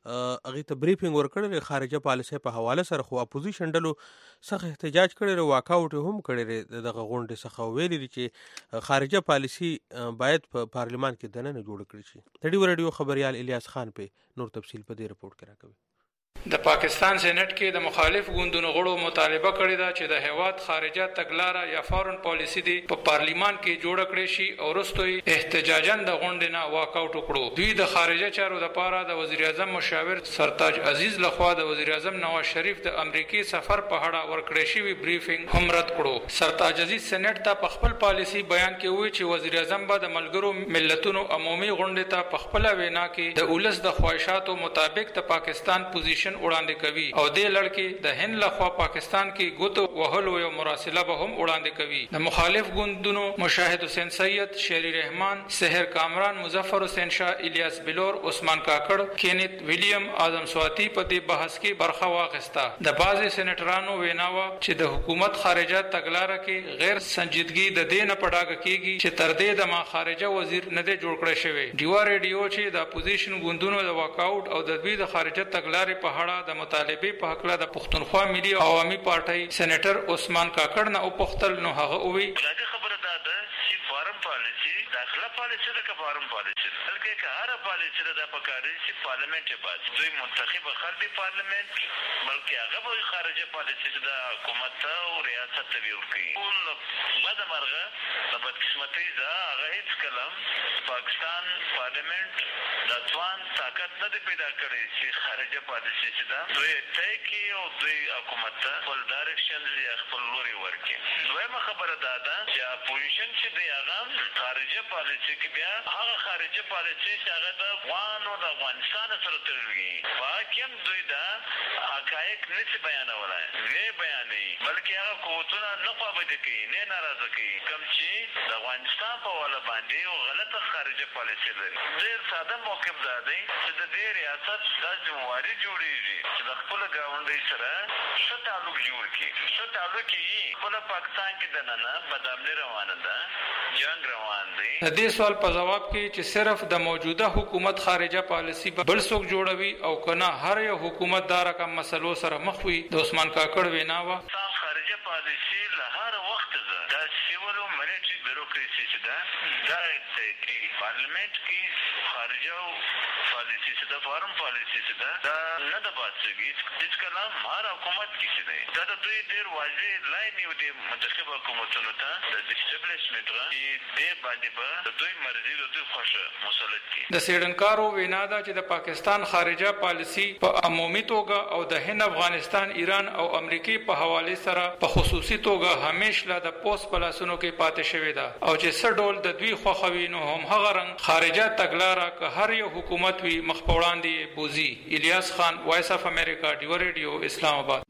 هغه ته بریفینګ ورکړی خارجه پالیسي په حواله سره، خو اپوزیشن ډلو څخه احتجاج کړی، واکاوټ هم کړی دغه غونډې څخه، ویلي دي چې خارجه پالیسي باید په پارلیمان کې دننه جوړ کړی شي. د ډیو رادیو خبريال الیاس خان په نور تفصیل په دې رپورټ کې راکوي. د پاکستان سېنات کې د مخالف ګوندونو غړو مطالبه کړې ده چې د هیواد خارجه تګلاره یا فارن پالیسي دی په پارلیمان کې جوړ کړي شي او وروسته احتجاجاً د غونډې نه واکاوټ وکړو. دوی د خارجه چارو لپاره د وزیر اعظم مشاور سرتاج عزیز لخوا د وزیر اعظم نواز شریف د امریکای سفر په اړه ورکړې شوی بریفینګ هم رد کړو. سرتاج عزیز سېنات ته په خپل پالیسي بیان کې وایي چې وزیر اعظم به د ملګرو ملتونو عمومي غونډې ته په خپل وینا کې د اولس د خواهشاتو مطابق د پاکستان پوزیشن وړاندې کوي او دې لړکې د هند لخوا پاکستان کې ګوتو وهلو یو مراسله به هم وړاندې کوي. د مخالف ګوندونو مشاهد حسین سید، شری رحمان، سحر کامران، مظفر حسین شاه، الیاس بلور، عثمان کاکړ، کینت ویلیم، اعظم سواتی په دې بحث کې برخه واخیسته. د بعضې سېنیټرانو ویناوه چې د حکومت خارجه تګلاره کې غیر سنجیدګي د دې نه په ډاګه کېږي چې تر دې دمه خارجه وزیر نه دی جوړ کړی شوی. ډیوا ریډیو چې د اپوزیشن ګوندونو د واکاوټ او د دوی د خارجه تګلارې په اړه د مطالبه په حق له د پښتونخوا ملي عوامي پارټي سېنیټر عثمان کاکړ نه او پختل نو هغه وی دا خبره ده چې فارم پالیسي داخله پالیسي د فارم پالیسي بلکې که هر پالیسي د پکاري چې پارلیمنت باید دوی منتخب خلک پارلیمنت بلکې هغه به خارجه پالیسي د حکومت او ریاست ته ورکړي. ټول مده مرغه د بدقسمتۍ دا هغه هیڅ کلم پاکستان پارلیمنت د ځوان طاقت نه پیدا کړي چې خارجه پالیسي چې دا دوی ته کې او دوی حکومت ته خپل ډایرکشن یا خپل لوري ورکړي. دویمه خبره دا ده چې اپوزیشن چې دی هغه خارجه پالیسي کې بیا هغه خارجه پالیسي چې هغه د افغان او د افغانستان سره تړلي واکم دوی دا حقایق نشي بیانولای نه بیانوي بلکې هغه قوتونه نه پابند کوي نه ناراضه کوي کوم چې د افغانستان په والا باندې او غلطه خارجه پالیسي لري. ډېر ساده موقف دا دی چې د دې ریاست د جمهوریت جوړیږي چې د خپل ګاونډي سره ښه تعلق جوړ کړي. ښه تعلق یې خپل پاکستان کې دننه بدامني روانه ده، جنگ روان دی. د دې سوال په جواب کې چې صرف د موجوده حکومت خارجه پالیسي بل څوک جوړوي او کنه هر یو حکومت دا رقم مسلو سره مخ وي، د عثمان کاکړ ویناوه خارجه پالیسي له هر وخت ده دا سیول او ملټري بیوروکراسي چې ده دا کې پارلیمنت کې خارجه پالیسي چې ده فارم پالیسي چې ده دا نه ده باسي هیڅ کله هر حکومت کې چې ده دا د دوی ډېر واضح لاین یو د منتخب حکومتونو ته د اسټابلیشمنټ را دې باندې به د دوی مرزي د دوی خوښه مسلط کړي. د سیډنکارو وینا ده چې د پاکستان خارجه پالیسي په عمومي توګه او د هند، افغانستان، ایران او امریکای په حواله سره په خصوصي توګه همیشه د پوس پلاسونو کې پاتې شوې ده او چې څه ډول د دوی خوښوي نو هم هغه رنګ خارجه تګلاره که هر یو حکومت وي مخ په وړاندې بوزي. الیاس خان، وایس اف امریکا، ډیو ریډیو، اسلام آباد.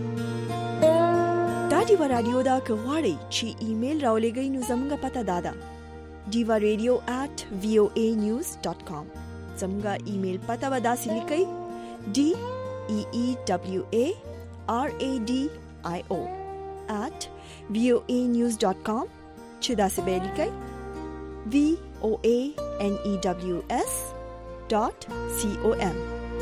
دا ډیو رادیو دا که غواړئ چې ایمیل راولېږئ نو زموږ پته دا ده ډیو رادیو at v o a news dot com. زموږ ایمیل پته به داسې لیکئ d e e w a r a d i o at v o a news dot com چې داسې به لیکئ v o a n e w s dot com.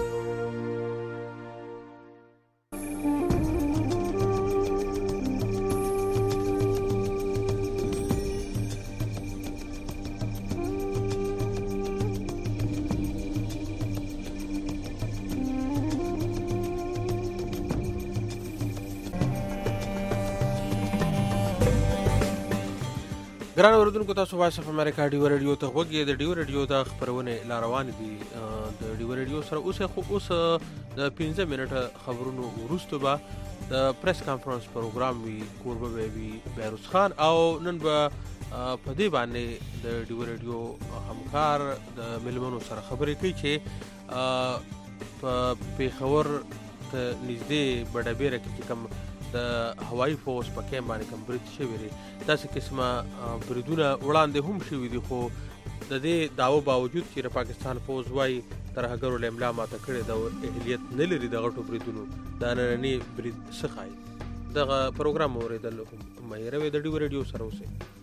ګران اوریدونکو، تاسو وایس اف امریکا ډیو ریډیو ته غوږی د ډیو ریډیو د خبرونه لاروان دي. د ډیو ریډیو سره اوس خو اوس د پنځه منټه خبرونو وروسته به د پریس کانفرنس پروګرام وی کوربه وی بیروز خان او نن به په دې باندې د ډیو ریډیو همکار د ملمنو سره خبرې کوي چې په پیښور ته نږدې بډابیره کې کوم د هوایي فورس په کیم باندې کوم برید شوی دی. داسې قسمه بریدونه وړاندې هم شوي دي خو د دې دعوو باوجود چې د پاکستان پوځ وایي ترهګرو له املا ماته کړې ده اهلیت نه لري د غټو بریدونو دا ننني برید څه ښایي. دغه پروګرام اورېدل هم مهیروي د ډیو ریډیو سره اوسئ.